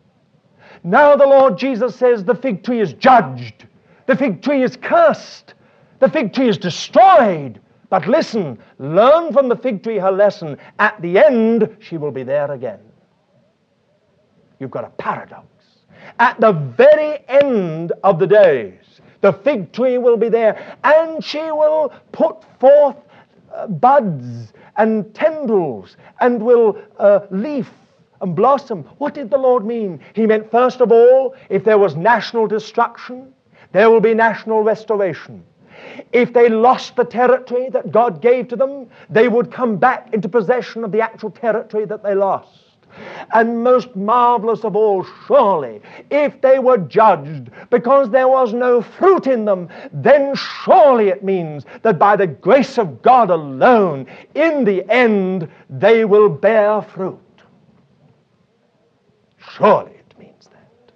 [SPEAKER 2] Now the Lord Jesus says the fig tree is judged, the fig tree is cursed, the fig tree is destroyed. But listen, learn from the fig tree her lesson. At the end, she will be there again. You've got a paradox. At the very end of the days, the fig tree will be there, and she will put forth uh, buds and tendrils, and will uh, leaf and blossom. What did the Lord mean? He meant, first of all, if there was national destruction, there will be national restoration. If they lost the territory that God gave to them, they would come back into possession of the actual territory that they lost. And most marvelous of all, surely, if they were judged because there was no fruit in them, then surely it means that by the grace of God alone, in the end, they will bear fruit. Surely it means that.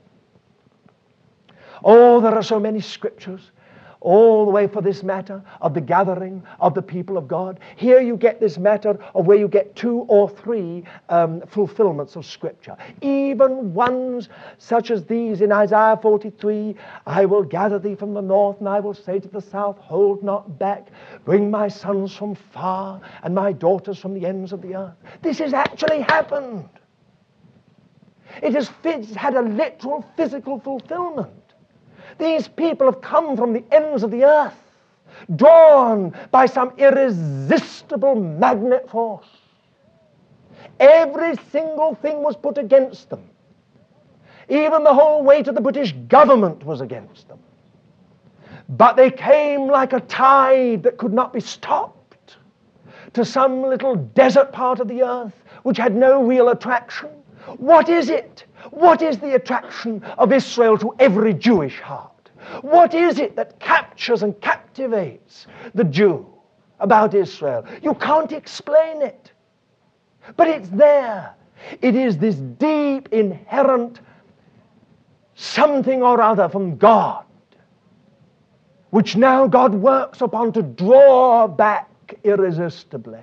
[SPEAKER 2] Oh, there are so many scriptures all the way for this matter of the gathering of the people of God. Here you get this matter of where you get two or three um, fulfillments of Scripture. Even ones such as these in Isaiah forty-three, "I will gather thee from the north, and I will say to the south, hold not back. Bring my sons from far, and my daughters from the ends of the earth." This has actually happened. It has had a literal physical fulfillment. These people have come from the ends of the earth, drawn by some irresistible magnet force. Every single thing was put against them. Even the whole weight of the British government was against them. But they came like a tide that could not be stopped to some little desert part of the earth which had no real attraction. What is it? What is the attraction of Israel to every Jewish heart? What is it that captures and captivates the Jew about Israel? You can't explain it. But it's there. It is this deep, inherent something or other from God, which now God works upon to draw back irresistibly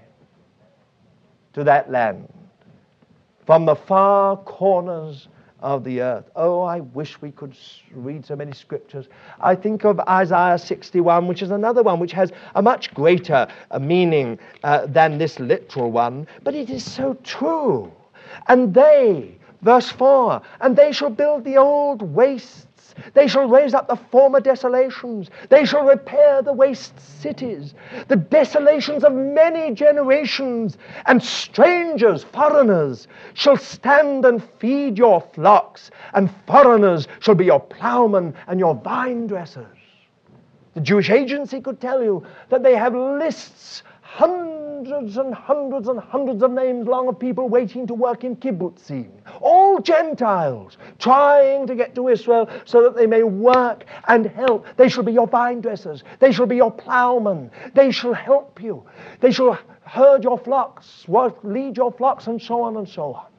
[SPEAKER 2] to that land from the far corners of the earth. Oh, I wish we could read so many scriptures. I think of Isaiah sixty-one, which is another one which has a much greater uh, meaning uh, than this literal one, but it is so true. And they, verse four, "And they shall build the old wastes. They shall raise up the former desolations. They shall repair the waste cities, the desolations of many generations. And strangers, foreigners, shall stand and feed your flocks, and foreigners shall be your plowmen and your vine dressers." The Jewish agency could tell you that they have lists, hundreds and hundreds and hundreds of names long of people waiting to work in kibbutzim. All Gentiles trying to get to Israel so that they may work and help. They shall be your vine dressers. They shall be your plowmen. They shall help you. They shall herd your flocks, lead your flocks, and so on and so on.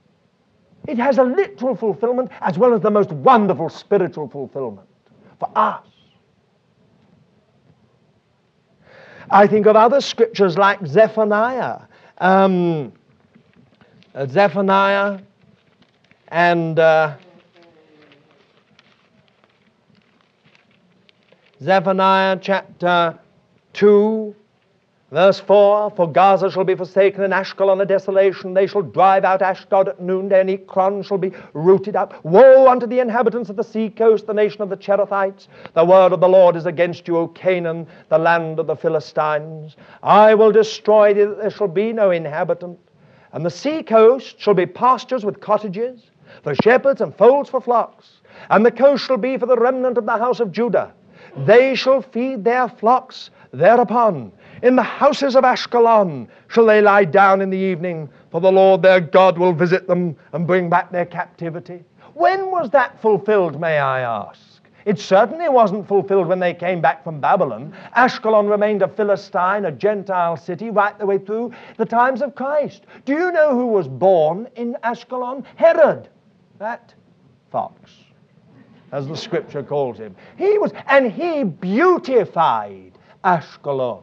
[SPEAKER 2] It has a literal fulfillment as well as the most wonderful spiritual fulfillment for us. I think of other scriptures like Zephaniah. Um, uh, Zephaniah and uh, Zephaniah chapter two, verse four, for Gaza shall be forsaken and Ashkelon a desolation. They shall drive out Ashdod at noonday, and Ekron shall be rooted up. Woe unto the inhabitants of the sea coast, the nation of the Cherethites. The word of the Lord is against you, O Canaan, the land of the Philistines. I will destroy thee, that there shall be no inhabitant. And the sea coast shall be pastures with cottages, for shepherds and folds for flocks. And the coast shall be for the remnant of the house of Judah. They shall feed their flocks thereupon. In the houses of Ashkelon shall they lie down in the evening, for the Lord their God will visit them and bring back their captivity. When was that fulfilled, may I ask? It certainly wasn't fulfilled when they came back from Babylon. Ashkelon remained a Philistine, a Gentile city, right the way through the times of Christ. Do you know who was born in Ashkelon? Herod, that fox, as the scripture calls him. He was, and he beautified Ashkelon.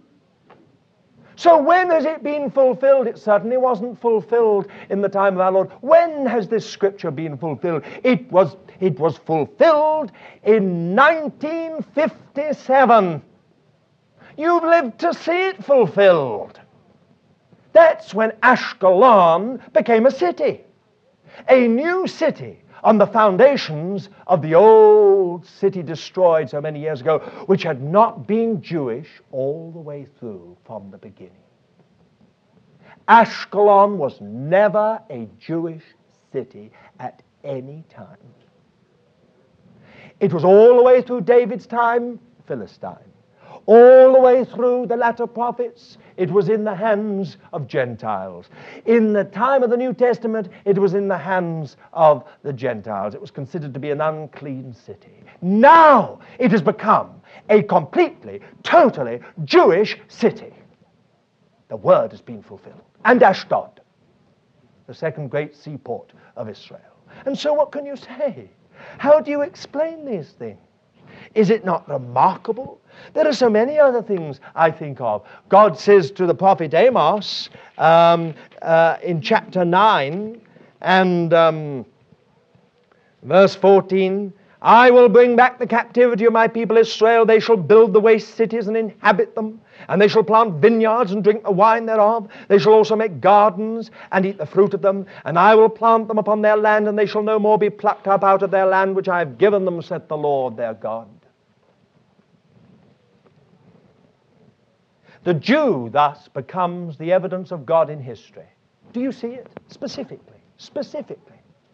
[SPEAKER 2] So when has it been fulfilled? It certainly wasn't fulfilled in the time of our Lord. When has this scripture been fulfilled? It was, it was fulfilled in nineteen fifty-seven. You've lived to see it fulfilled. That's when Ashkelon became a city. A new city on the foundations of the old city destroyed so many years ago, which had not been Jewish all the way through from the beginning. Ashkelon was never a Jewish city at any time. It was all the way through David's time, Philistine. All the way through the latter prophets, it was in the hands of Gentiles. In the time of the New Testament, it was in the hands of the Gentiles. It was considered to be an unclean city. Now it has become a completely, totally Jewish city. The word has been fulfilled. And Ashdod, the second great seaport of Israel. And so what can you say? How do you explain these things? Is it not remarkable? There are so many other things I think of. God says to the prophet Amos um, uh, in chapter nine and um, verse fourteen, I will bring back the captivity of my people Israel. They shall build the waste cities and inhabit them. And they shall plant vineyards and drink the wine thereof. They shall also make gardens and eat the fruit of them. And I will plant them upon their land, and they shall no more be plucked up out of their land, which I have given them, saith the Lord their God. The Jew thus becomes the evidence of God in history. Do you see it? Specifically. Specifically.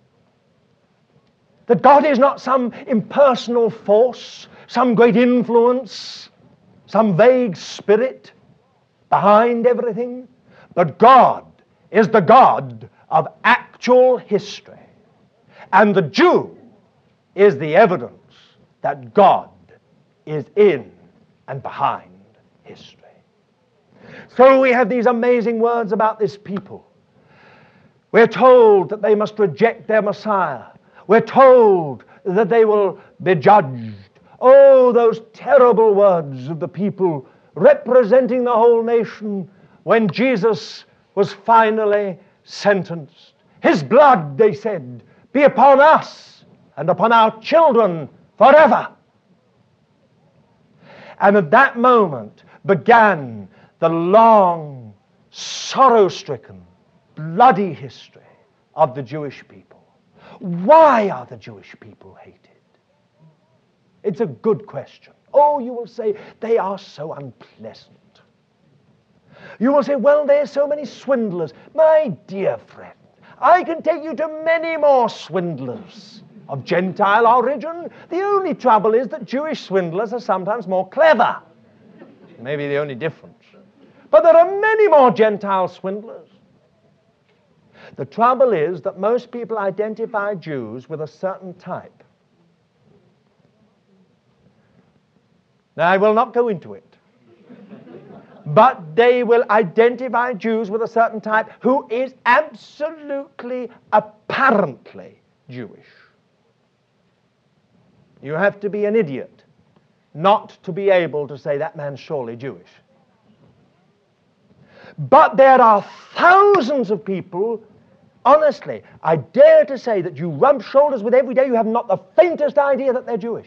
[SPEAKER 2] That God is not some impersonal force, some great influence, some vague spirit behind everything, but God is the God of actual history. And the Jew is the evidence that God is in and behind history. So we have these amazing words about this people. We're told that they must reject their Messiah. We're told that they will be judged. Oh, those terrible words of the people representing the whole nation when Jesus was finally sentenced. His blood, they said, be upon us and upon our children forever. And at that moment began the long, sorrow-stricken, bloody history of the Jewish people. Why are the Jewish people hated? It's a good question. Oh, you will say, they are so unpleasant. You will say, well, there are so many swindlers. My dear friend, I can take you to many more swindlers of Gentile origin. The only trouble is that Jewish swindlers are sometimes more clever. Maybe the only difference. But there are many more Gentile swindlers. The trouble is that most people identify Jews with a certain type. Now, I will not go into it. But they will identify Jews with a certain type who is absolutely, apparently Jewish. You have to be an idiot not to be able to say that man's surely Jewish. But there are thousands of people, honestly, I dare to say that you rub shoulders with every day, you have not the faintest idea that they're Jewish.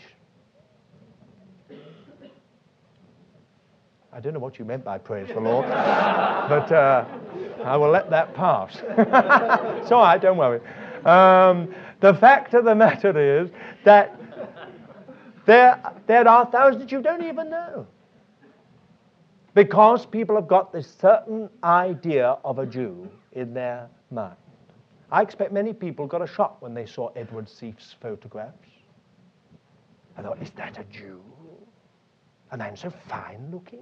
[SPEAKER 2] I don't know what you meant by praise the Lord, but uh, I will let that pass. It's all right, don't worry. Um, the fact of the matter is that there, there are thousands that you don't even know, because people have got this certain idea of a Jew in their mind. I expect many people got a shock when they saw Edward Seif's photographs. I thought, is that a Jew? A man so fine looking,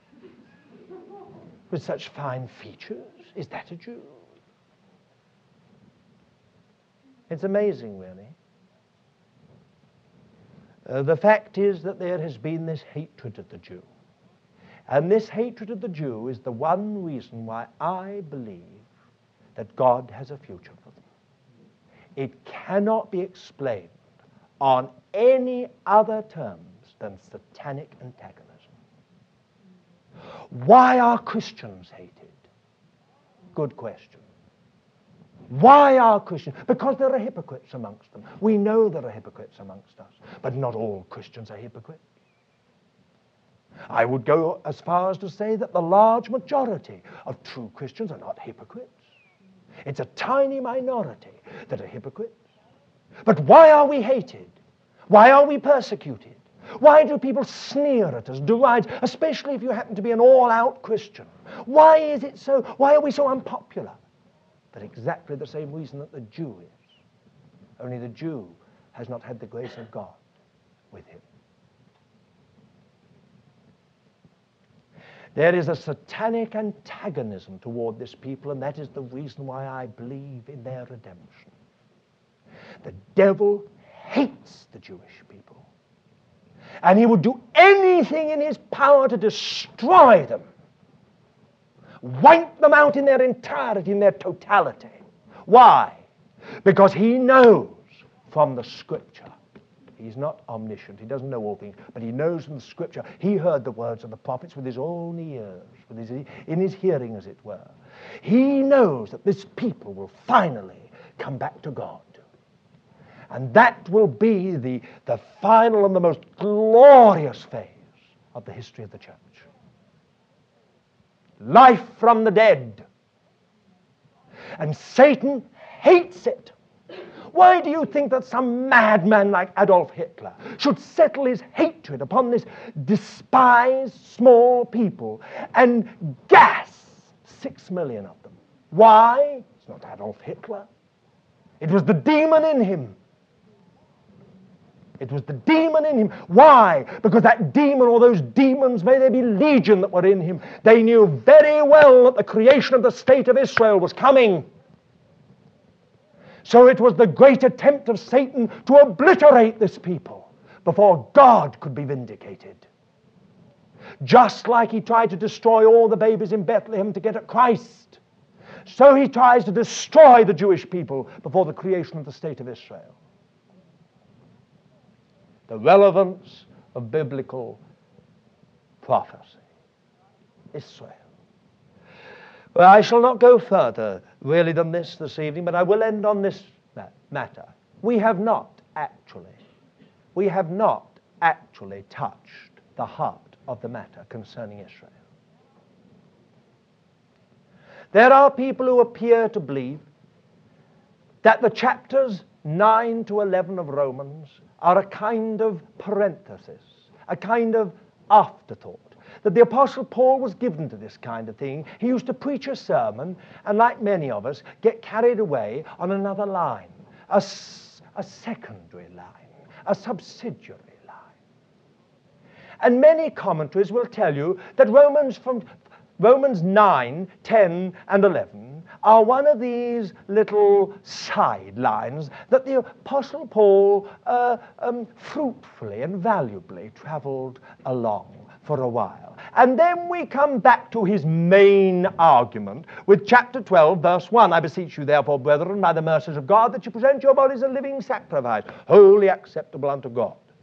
[SPEAKER 2] with such fine features, is that a Jew? It's amazing, really. Uh, the fact is that there has been this hatred of the Jew. And this hatred of the Jew is the one reason why I believe that God has a future for them. It cannot be explained on any other terms than satanic antagonism. Why are Christians hated? Good question. Why are Christians? Because there are hypocrites amongst them. We know there are hypocrites amongst us, but not all Christians are hypocrites. I would go as far as to say that the large majority of true Christians are not hypocrites. It's a tiny minority that are hypocrites. But why are we hated? Why are we persecuted? Why do people sneer at us, deride, especially if you happen to be an all-out Christian? Why is it so? Why are we so unpopular? For exactly the same reason that the Jew is. Only the Jew has not had the grace of God with him. There is a satanic antagonism toward this people, and that is the reason why I believe in their redemption. The devil hates the Jewish people, and he would do anything in his power to destroy them, wipe them out in their entirety, in their totality. Why? Because he knows from the Scripture. He's not omniscient. He doesn't know all things, but he knows from the Scripture. He heard the words of the prophets with his own ears, with his, in his hearing, as it were. He knows that this people will finally come back to God. And that will be the, the final and the most glorious phase of the history of the church. Life from the dead. And Satan hates it. Why do you think that some madman like Adolf Hitler should settle his hatred upon this despised small people and gas six million of them? Why? It's not Adolf Hitler. It was the demon in him. It was the demon in him. Why? Because that demon, or those demons, may there be legion that were in him, they knew very well that the creation of the state of Israel was coming. So it was the great attempt of Satan to obliterate this people before God could be vindicated. Just like he tried to destroy all the babies in Bethlehem to get at Christ, so he tries to destroy the Jewish people before the creation of the state of Israel. The relevance of biblical prophecy. Israel. Well, I shall not go further, really, than this this evening, but I will end on this matter. We have not actually, we have not actually touched the heart of the matter concerning Israel. There are people who appear to believe that the chapters nine to eleven of Romans are a kind of parenthesis, a kind of afterthought. That the Apostle Paul was given to this kind of thing. He used to preach a sermon, and like many of us, get carried away on another line, a, a secondary line, a subsidiary line. And many commentaries will tell you that Romans from Romans nine, ten, and eleven are one of these little sidelines that the Apostle Paul uh, um, fruitfully and valuably traveled along for a while. And then we come back to his main argument with chapter twelve, verse one. I beseech you, therefore, brethren, by the mercies of God, that you present your bodies a living sacrifice, wholly acceptable unto God.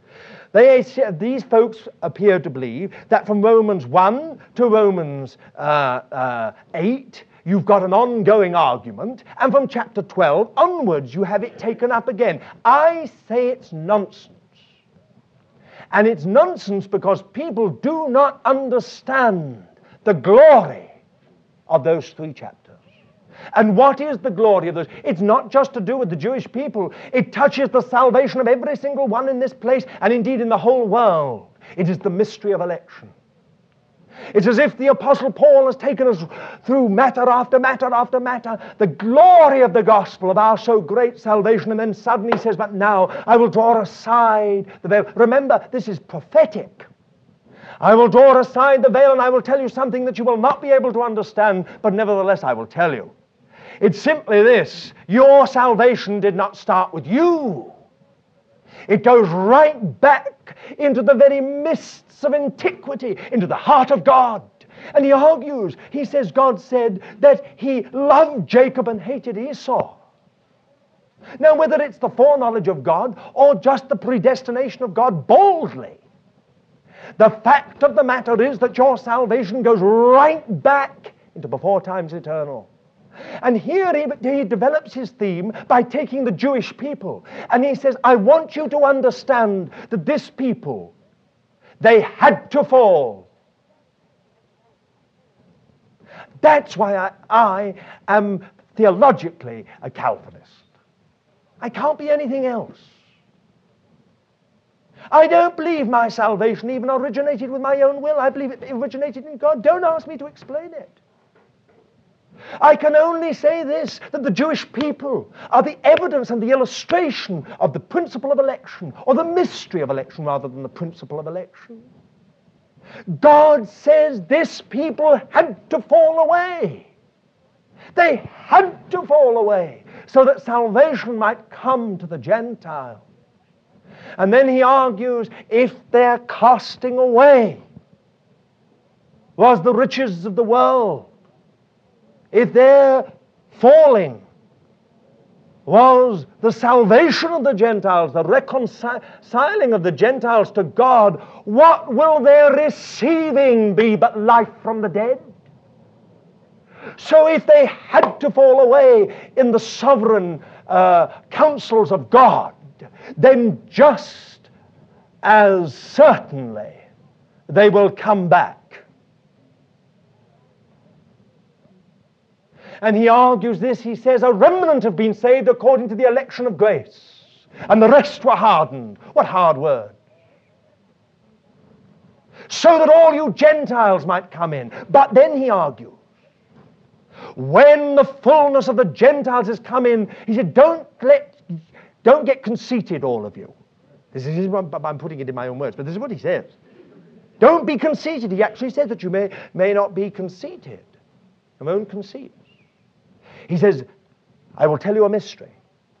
[SPEAKER 2] They, these folks appear to believe that from Romans one to Romans uh, uh, eight, you've got an ongoing argument, and from chapter twelve onwards, you have it taken up again. I say it's nonsense. And it's nonsense because people do not understand the glory of those three chapters. And what is the glory of those? It's not just to do with the Jewish people. It touches the salvation of every single one in this place, and indeed in the whole world. It is the mystery of election. It's as if the Apostle Paul has taken us through matter after matter after matter, the glory of the gospel of our so great salvation, and then suddenly he says, but now I will draw aside the veil. Remember, this is prophetic. I will draw aside the veil and I will tell you something that you will not be able to understand, but nevertheless I will tell you. It's simply this: your salvation did not start with you. It goes right back into the very mists of antiquity, into the heart of God. And he argues, he says God said that he loved Jacob and hated Esau. Now, whether it's the foreknowledge of God or just the predestination of God, boldly, the fact of the matter is that your salvation goes right back into before times eternal. And here he, he develops his theme by taking the Jewish people. And he says, I want you to understand that this people, they had to fall. That's why I, I am theologically a Calvinist. I can't be anything else. I don't believe my salvation even originated with my own will. I believe it originated in God. Don't ask me to explain it. I can only say this, that the Jewish people are the evidence and the illustration of the principle of election, or the mystery of election rather than the principle of election. God says this people had to fall away. They had to fall away so that salvation might come to the Gentiles. And then he argues, if their casting away was the riches of the world, if their falling was the salvation of the Gentiles, the reconciling of the Gentiles to God, what will their receiving be but life from the dead? So if they had to fall away in the sovereign uh, counsels of God, then just as certainly they will come back. And he argues this, he says, a remnant have been saved according to the election of grace, and the rest were hardened. What hard word. So that all you Gentiles might come in. But then he argues, when the fullness of the Gentiles has come in, he said, don't let, don't get conceited, all of you. This is, I'm putting it in my own words, but this is what he says. Don't be conceited. He actually says that you may, may not be conceited. Your own conceit. He says, I will tell you a mystery.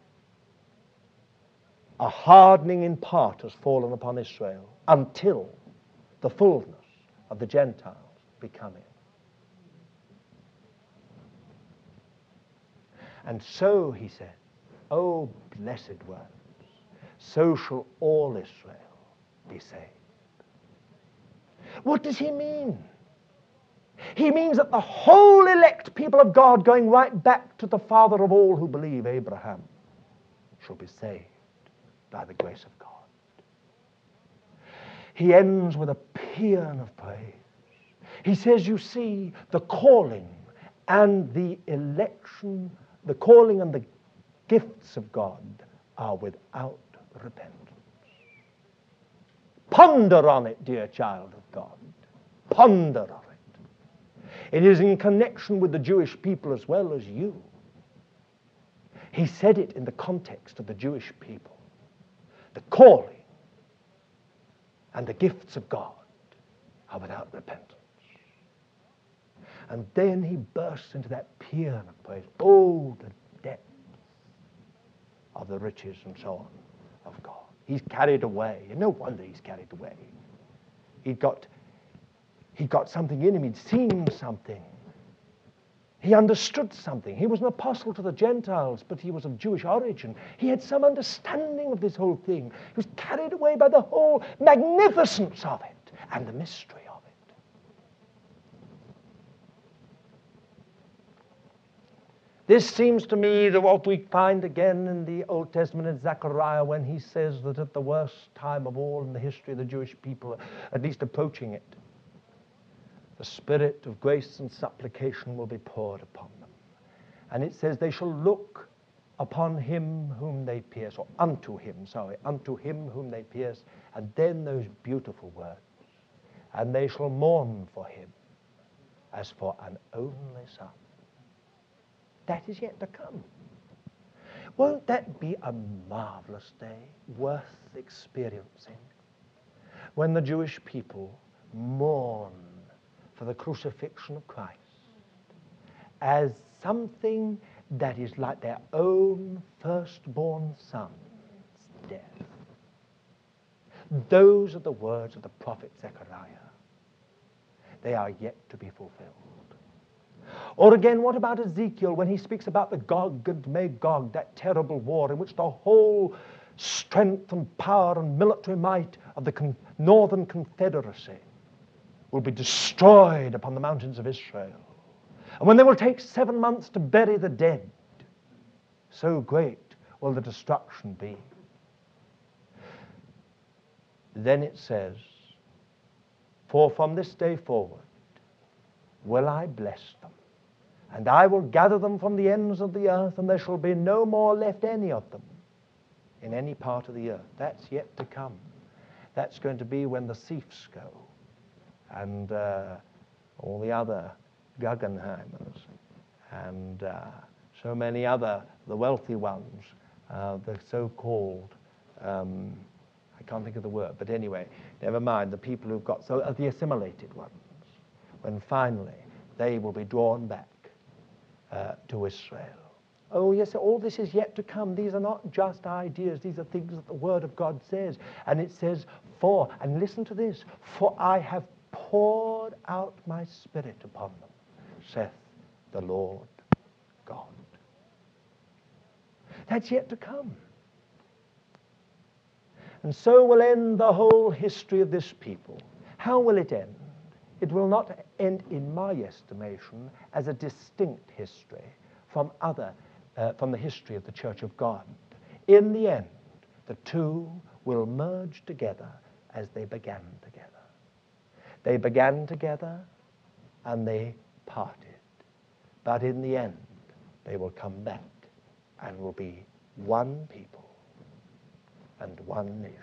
[SPEAKER 2] A hardening in part has fallen upon Israel until the fullness of the Gentiles be come in. And so, he said, oh, blessed ones, so shall all Israel be saved. What does he mean? He means that the whole elect people of God, going right back to the father of all who believe, Abraham, shall be saved by the grace of God. He ends with a paean of praise. He says, you see, the calling and the election, the calling and the gifts of God are without repentance. Ponder on it, dear child of God. Ponder on it. It is in connection with the Jewish people as well as you. He said it in the context of the Jewish people. The calling and the gifts of God are without repentance. And then he bursts into that paean of praise. Oh, the depth of the riches and so on of God. He's carried away. And no wonder he's carried away. He'd got, he'd got something in him. He'd seen something. He understood something. He was an apostle to the Gentiles, but he was of Jewish origin. He had some understanding of this whole thing. He was carried away by the whole magnificence of it and the mystery of it. This seems to me that what we find again in the Old Testament in Zechariah, when he says that at the worst time of all in the history of the Jewish people, at least approaching it, the Spirit of grace and supplication will be poured upon them. And it says they shall look upon him whom they pierce, or unto him, sorry, unto him whom they pierce. And then those beautiful words, and they shall mourn for him as for an only son. That is yet to come. Won't that be a marvelous day, worth experiencing, when the Jewish people mourn for the crucifixion of Christ as something that is like their own firstborn son's death? Those are the words of the prophet Zechariah. They are yet to be fulfilled. Or again, what about Ezekiel when he speaks about the Gog and Magog, that terrible war in which the whole strength and power and military might of the con- northern confederacy will be destroyed upon the mountains of Israel. And when they will take seven months to bury the dead, so great will the destruction be. Then it says, for from this day forward will I bless them, and I will gather them from the ends of the earth, and there shall be no more left any of them in any part of the earth. That's yet to come. That's going to be when the Siefs go, and uh, all the other Guggenheimers, and uh, so many other, the wealthy ones, uh, the so-called, um, I can't think of the word, but anyway, never mind, the people who've got, so uh, the assimilated ones, when finally they will be drawn back uh, to Israel. Oh yes, all this is yet to come. These are not just ideas. These are things that the Word of God says. And it says, for, and listen to this, for I have poured out my Spirit upon them, saith the Lord God. That's yet to come. And so will end the whole history of this people. How will it end? It will not end, in my estimation, as a distinct history from other, uh, from the history of the Church of God. In the end, the two will merge together as they began together. They began together and they parted. But in the end, they will come back and will be one people and one nation.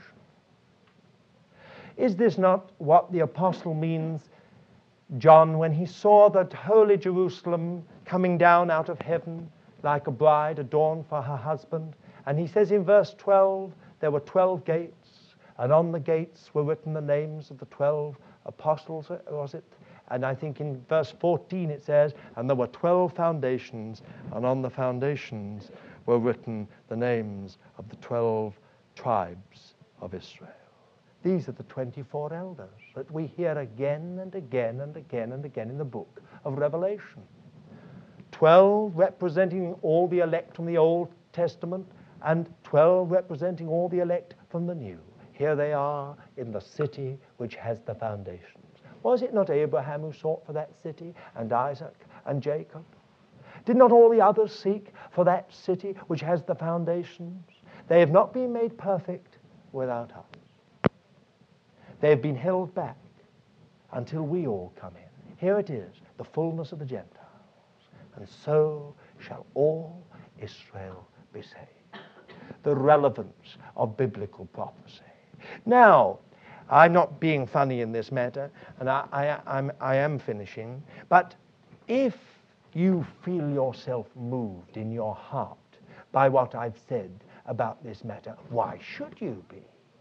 [SPEAKER 2] Is this not what the apostle means, John, when he saw that holy Jerusalem coming down out of heaven like a bride adorned for her husband? And he says in verse twelve, there were twelve gates, and on the gates were written the names of the twelve apostles, was it? And I think in verse fourteen it says, and there were twelve foundations, and on the foundations were written the names of the twelve tribes of Israel. These are the twenty-four elders that we hear again and again and again and again in the book of Revelation. Twelve representing all the elect from the Old Testament, and twelve representing all the elect from the New. Here they are in the city which has the foundations. Was it not Abraham who sought for that city, and Isaac and Jacob? Did not all the others seek for that city which has the foundations? They have not been made perfect without us. They have been held back until we all come in. Here it is, the fullness of the Gentiles. And so shall all Israel be saved. The relevance of biblical prophecy. Now, I'm not being funny in this matter, and I, I, I'm, I am finishing, but if you feel yourself moved in your heart by what I've said about this matter, why should you be?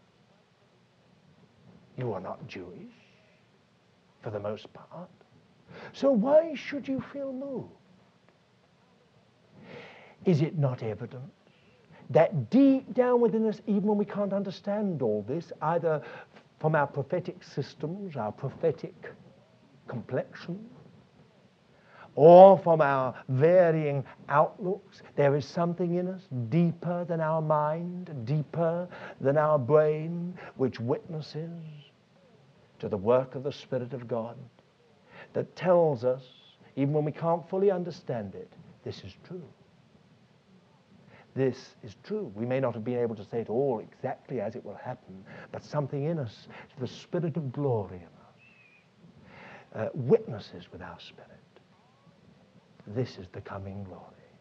[SPEAKER 2] You are not Jewish, for the most part. So why should you feel moved? Is it not evident that deep down within us, even when we can't understand all this, either from our prophetic systems, our prophetic complexion, or from our varying outlooks. There is something in us deeper than our mind, deeper than our brain, which witnesses to the work of the Spirit of God, that tells us, even when we can't fully understand it, this is true. This is true. We may not have been able to say it all exactly as it will happen, but something in us, the Spirit of glory in us, uh, witnesses with our spirit. This is the coming glory.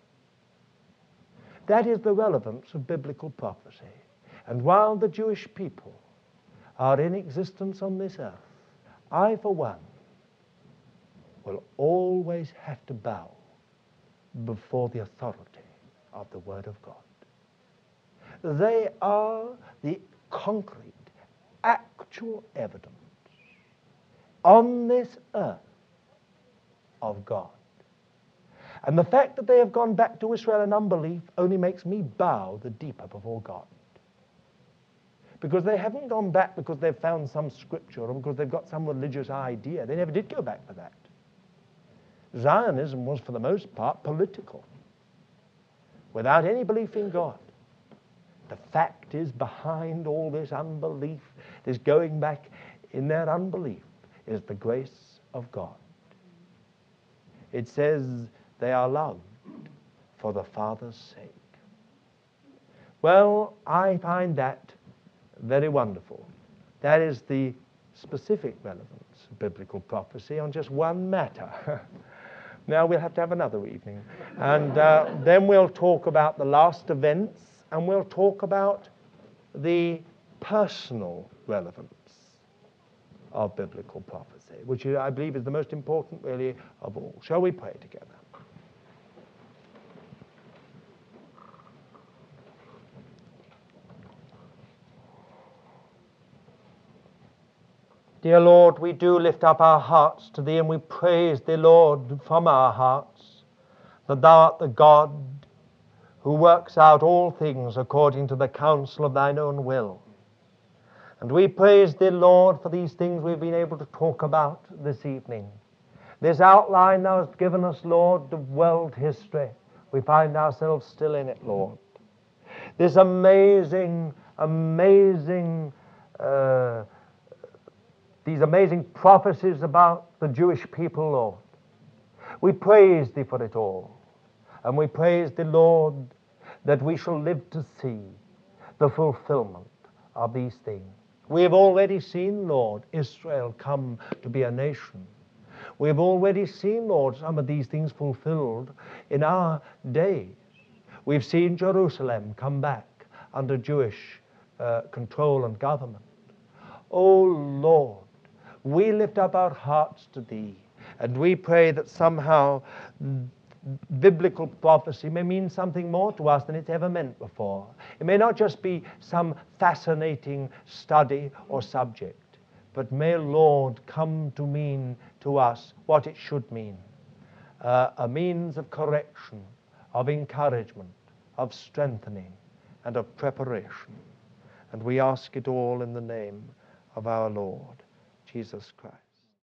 [SPEAKER 2] That is the relevance of biblical prophecy. And while the Jewish people are in existence on this earth, I, for one, will always have to bow before the authority of the Word of God. They are the concrete, actual evidence on this earth of God. And the fact that they have gone back to Israel in unbelief only makes me bow the deeper before God. Because they haven't gone back because they've found some scripture or because they've got some religious idea. They never did go back for that. Zionism was, for the most part, political, without any belief in God. The fact is, behind all this unbelief, this going back in their unbelief, is the grace of God. It says they are loved for the Father's sake. Well, I find that very wonderful. That is the specific relevance of biblical prophecy on just one matter. Now we'll have to have another evening. And uh, then we'll talk about the last events, and we'll talk about the personal relevance of biblical prophecy, which I believe is the most important really of all. Shall we pray together? Dear Lord, we do lift up our hearts to Thee, and we praise Thee, Lord, from our hearts, that Thou art the God who works out all things according to the counsel of Thine own will. And we praise Thee, Lord, for these things we've been able to talk about this evening. This outline Thou hast given us, Lord, of world history. We find ourselves still in it, Lord. This amazing, amazing uh, These amazing prophecies about the Jewish people, Lord. We praise Thee for it all. And we praise Thee, Lord, that we shall live to see the fulfillment of these things. We have already seen, Lord, Israel come to be a nation. We have already seen, Lord, some of these things fulfilled in our days. We've seen Jerusalem come back under Jewish uh, control and government. Oh, Lord, we lift up our hearts to Thee, and we pray that somehow biblical prophecy may mean something more to us than it's ever meant before. It may not just be some fascinating study or subject, but may, Lord, come to mean to us what it should mean, uh, a means of correction, of encouragement, of strengthening, and of preparation. And we ask it all in the name of our Lord Jesus Christ.